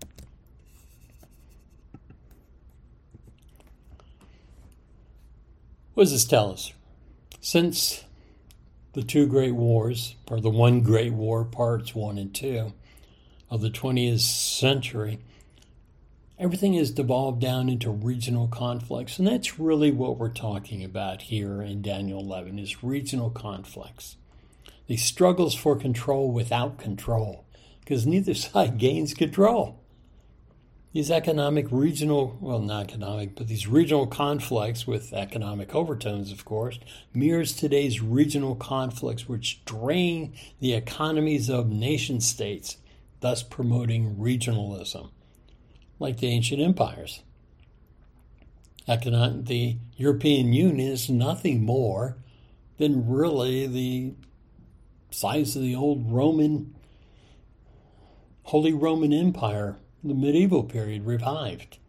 What does this tell us? Since the two great wars, or the one great war, parts one and two, of the twentieth century, everything has devolved down into regional conflicts. And that's really what we're talking about here in Daniel eleven, is regional conflicts. These struggles for control without control, because neither side gains control. These economic regional, well, not economic, but these regional conflicts with economic overtones, of course, mirrors today's regional conflicts, which drain the economies of nation states, thus promoting regionalism, like the ancient empires. Economic, the European Union is nothing more than really the size of the old Roman, Holy Roman Empire, the medieval period, revived.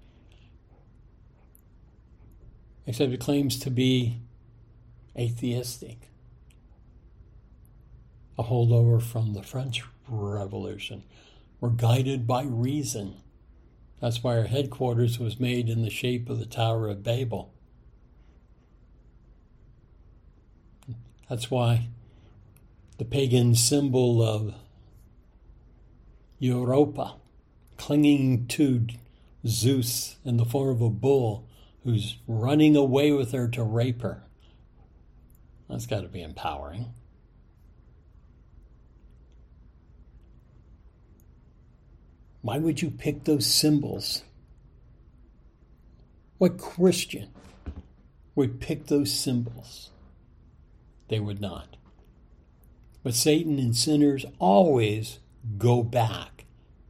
Except it claims to be atheistic. A holdover from the French Revolution. We're guided by reason. That's why our headquarters was made in the shape of the Tower of Babel. That's why the pagan symbol of Europa, clinging to Zeus in the form of a bull who's running away with her to rape her. That's got to be empowering. Why would you pick those symbols? What Christian would pick those symbols? They would not. But Satan and sinners always go back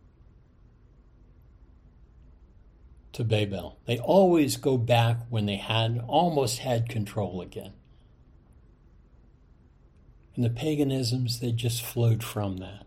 to Babel. They always go back when they had almost had control again. And the paganisms, they just flowed from that.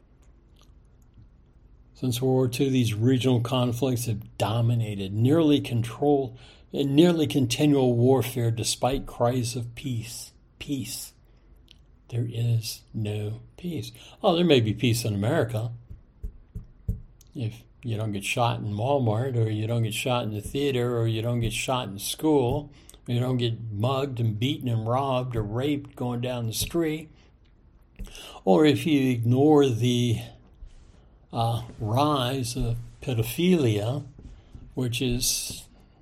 Since World War Two, these regional conflicts have dominated, nearly controlled, and nearly continual warfare despite cries of peace. Peace. There is no peace. Oh, there may be peace in America. If you don't get shot in Walmart, or you don't get shot in the theater, or you don't get shot in school, or you don't get mugged and beaten and robbed or raped going down the street, or if you ignore the uh, rise of pedophilia, which is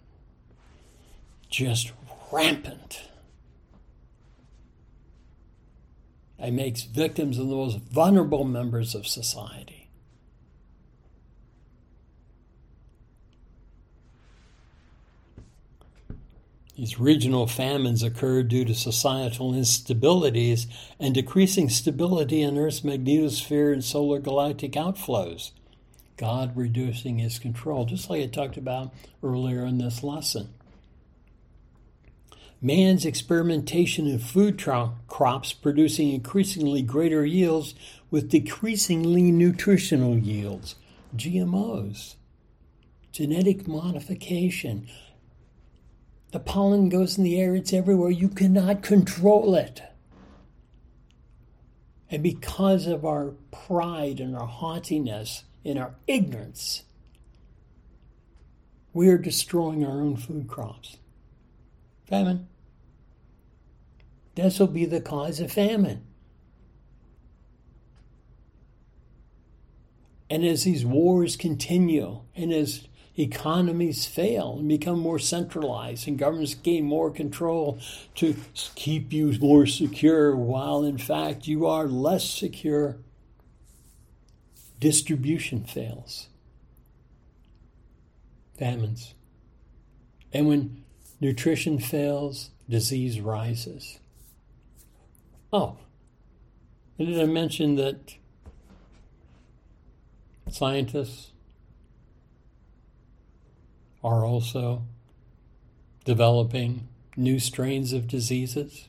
just rampant. It makes victims of the most vulnerable members of society. These regional famines occur due to societal instabilities and decreasing stability in Earth's magnetosphere and solar galactic outflows. God reducing his control, just like I talked about earlier in this lesson. Man's experimentation in food tro- crops producing increasingly greater yields with decreasingly nutritional yields. G M Os. Genetic modification. The pollen goes in the air, it's everywhere. You cannot control it. And because of our pride and our haughtiness and our ignorance, we are destroying our own food crops. Famine. This will be the cause of famine. And as these wars continue, and as economies fail and become more centralized, and governments gain more control to keep you more secure, while in fact you are less secure, distribution fails. Famines. And when nutrition fails, disease rises. Oh, and did I mention that scientists are also developing new strains of diseases?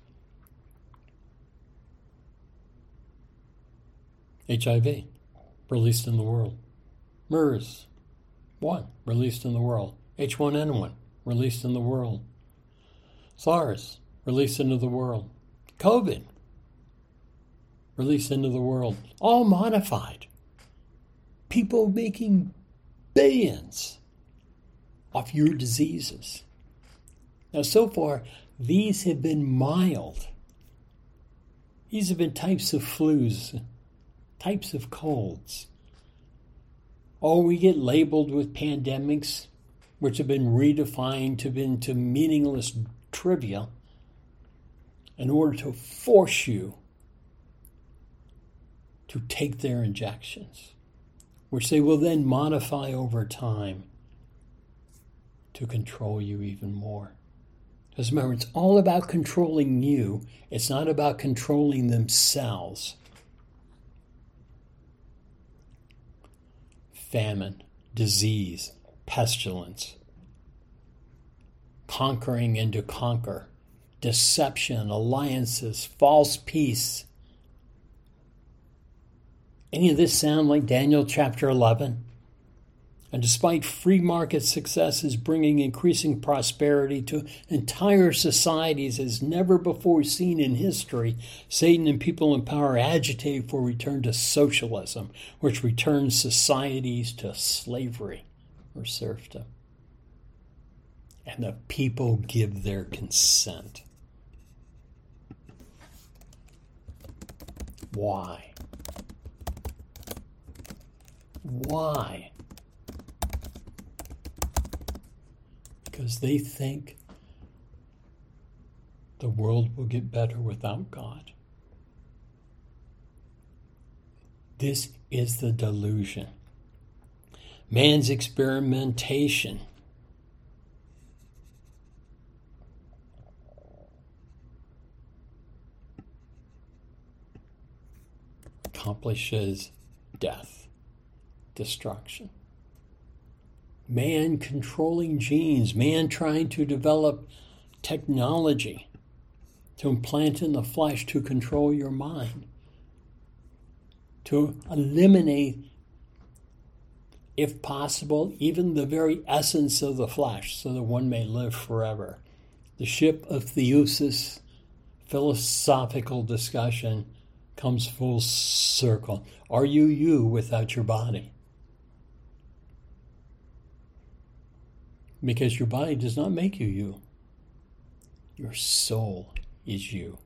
H I V, released in the world. MERS, one, released in the world. H one N one, released in the world. SARS, released into the world. COVID, released into the world. All modified. People making billions off your diseases. Now, so far, these have been mild. These have been types of flus, types of colds. Or we get labeled with pandemics, which have been redefined to, been, to meaningless trivia in order to force you to take their injections, which they will then modify over time to control you even more. Because remember, it's all about controlling you. It's not about controlling themselves. Famine, disease, pestilence, conquering and to conquer, deception, alliances, false peace. Any of this sound like Daniel chapter eleven? And despite free market successes bringing increasing prosperity to entire societies as never before seen in history, Satan and people in power agitate for return to socialism, which returns societies to slavery or serfdom. And the people give their consent. Why? Why? Because they think the world will get better without God. This is the delusion. Man's experimentation accomplishes death, destruction. Man controlling genes, man trying to develop technology to implant in the flesh to control your mind, to eliminate, if possible, even the very essence of the flesh, so that one may live forever. The ship of Theosis philosophical discussion comes full circle. Are you you without your body? Because your body does not make you you. Your soul is you.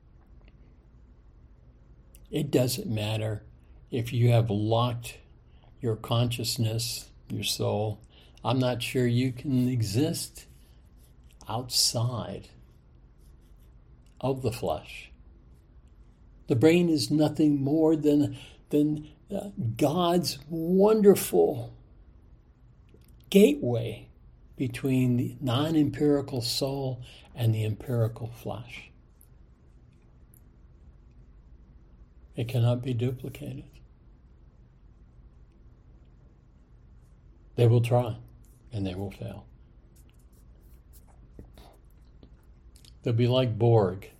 It doesn't matter if you have locked your consciousness, your soul. I'm not sure you can exist outside of the flesh. The brain is nothing more than, than uh, God's wonderful gateway between the non-empirical soul and the empirical flesh. It cannot be duplicated. They will try, and they will fail. They'll be like Borg,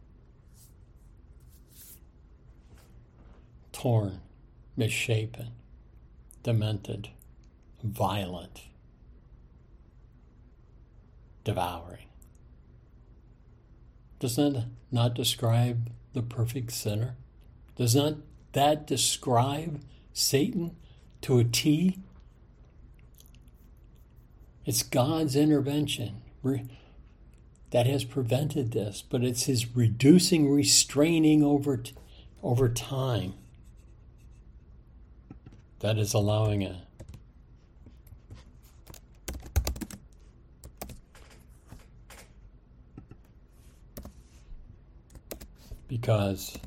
torn, misshapen, demented, violent, devouring. Does that not describe the perfect sinner? Does not that describe Satan to a T? It's God's intervention that has prevented this, but it's his reducing, restraining over, over time that is allowing it. Because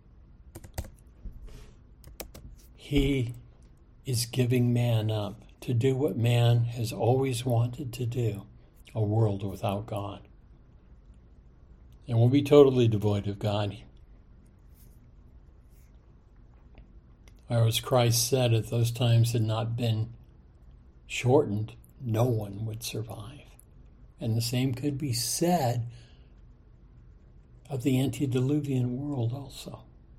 he is giving man up to do what man has always wanted to do, a world without God. And will be totally devoid of God. Or as Christ said, if those times had not been shortened, no one would survive. And the same could be said of the antediluvian world also.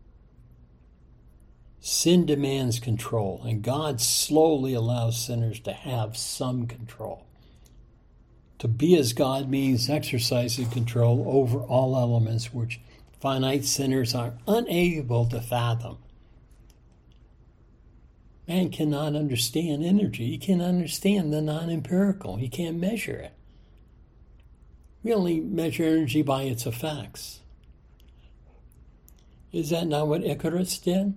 Sin demands control, and God slowly allows sinners to have some control. To be as God means exercising control over all elements which finite sinners are unable to fathom. Man cannot understand energy. He can't understand the non-empirical. He can't measure it. We only measure energy by its effects. Is that not what Icarus did?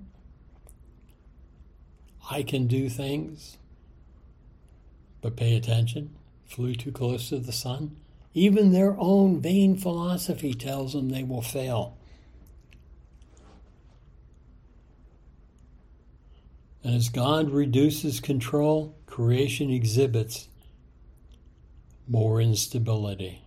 I can do things, but pay attention. Flew too close to the sun. Even their own vain philosophy tells them they will fail. And as God reduces control, creation exhibits more instability.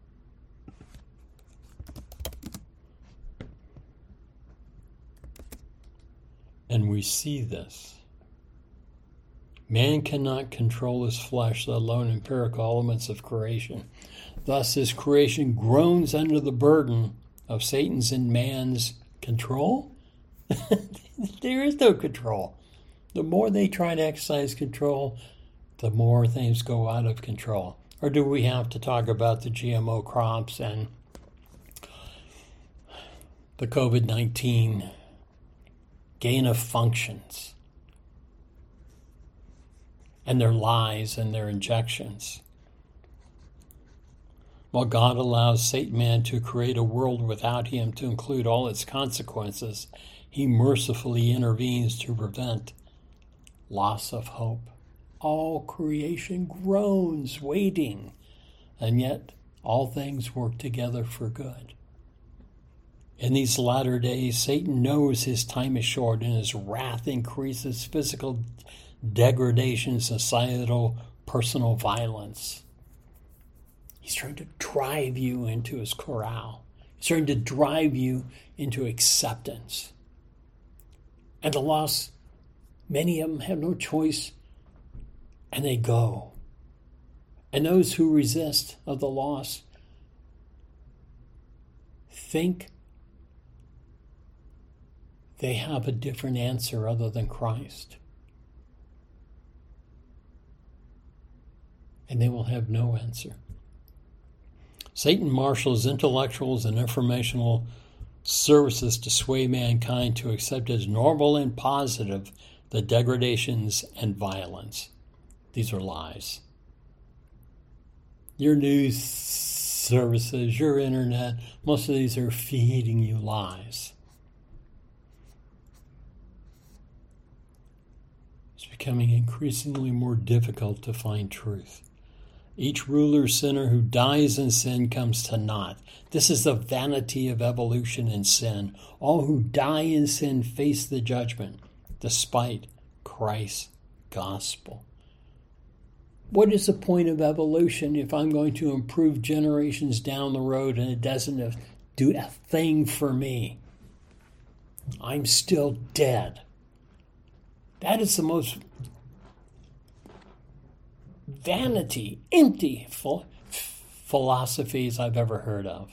And we see this. Man cannot control his flesh, let alone empirical elements of creation. Thus, his creation groans under the burden of Satan's and man's control. There is no control. The more they try to exercise control, the more things go out of control. Or do we have to talk about the G M O crops and the covid nineteen gain of functions? And their lies and their injections. While God allows Satan man to create a world without him to include all its consequences, he mercifully intervenes to prevent loss of hope. All creation groans, waiting, and yet all things work together for good. In these latter days, Satan knows his time is short, and his wrath increases physical degradation, societal, personal violence. He's trying to drive you into his corral. He's trying to drive you into acceptance. And the lost, many of them have no choice, and they go. And those who resist of the lost think they have a different answer other than Christ. And they will have no answer. Satan marshals intellectuals and informational services to sway mankind to accept as normal and positive the degradations and violence. These are lies. Your news services, your internet, most of these are feeding you lies. It's becoming increasingly more difficult to find truth. Each ruler sinner who dies in sin comes to naught. This is the vanity of evolution and sin. All who die in sin face the judgment, despite Christ's gospel. What is the point of evolution if I'm going to improve generations down the road and it doesn't do a thing for me? I'm still dead. That is the most vanity, empty ph- philosophies I've ever heard of.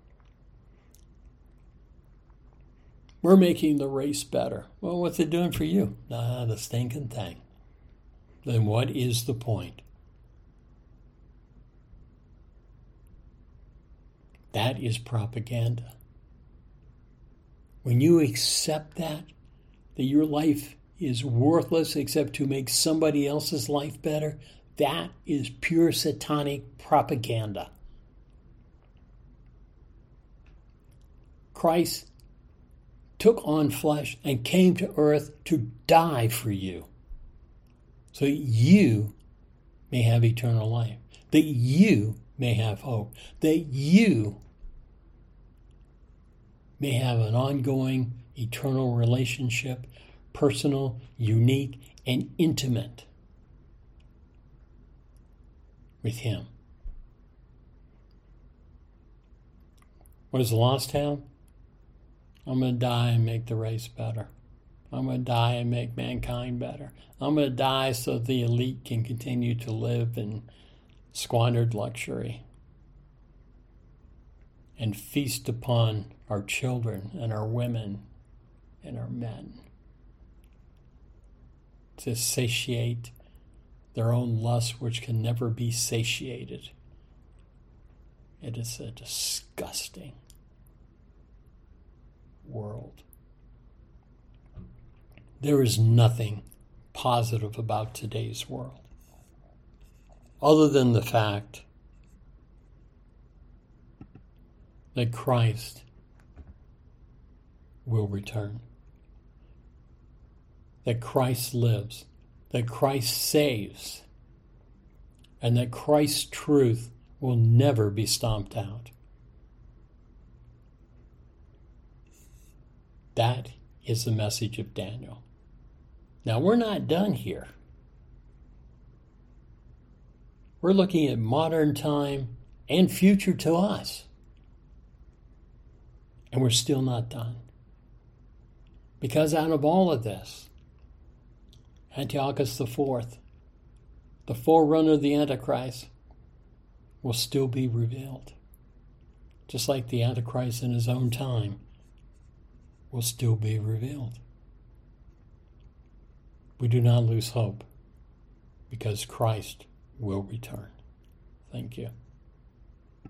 We're making the race better. Well, what's it doing for you? Not a stinking thing. Then what is the point? That is propaganda. when you accept that, that your life is worthless except to make somebody else's life better, that is pure satanic propaganda. Christ took on flesh and came to earth to die for you, so that you may have eternal life, that you may have hope, that you may have an ongoing eternal relationship, personal, unique, and intimate with Him. What does the lost have? I'm going to die and make the race better. I'm going to die and make mankind better. I'm going to die so the elite can continue to live in squandered luxury and feast upon our children and our women and our men, to satiate their own lust, which can never be satiated. It is a disgusting world. There is nothing positive about today's world, other than the fact that Christ will return, that Christ lives, that Christ saves, and that Christ's truth will never be stomped out. That is the message of Daniel. Now, we're not done here. We're looking at modern time and future to us. And we're still not done. Because out of all of this, Antiochus the Fourth, the forerunner of the Antichrist, will still be revealed. Just like the Antichrist in his own time will still be revealed. We do not lose hope, because Christ will return. Thank you.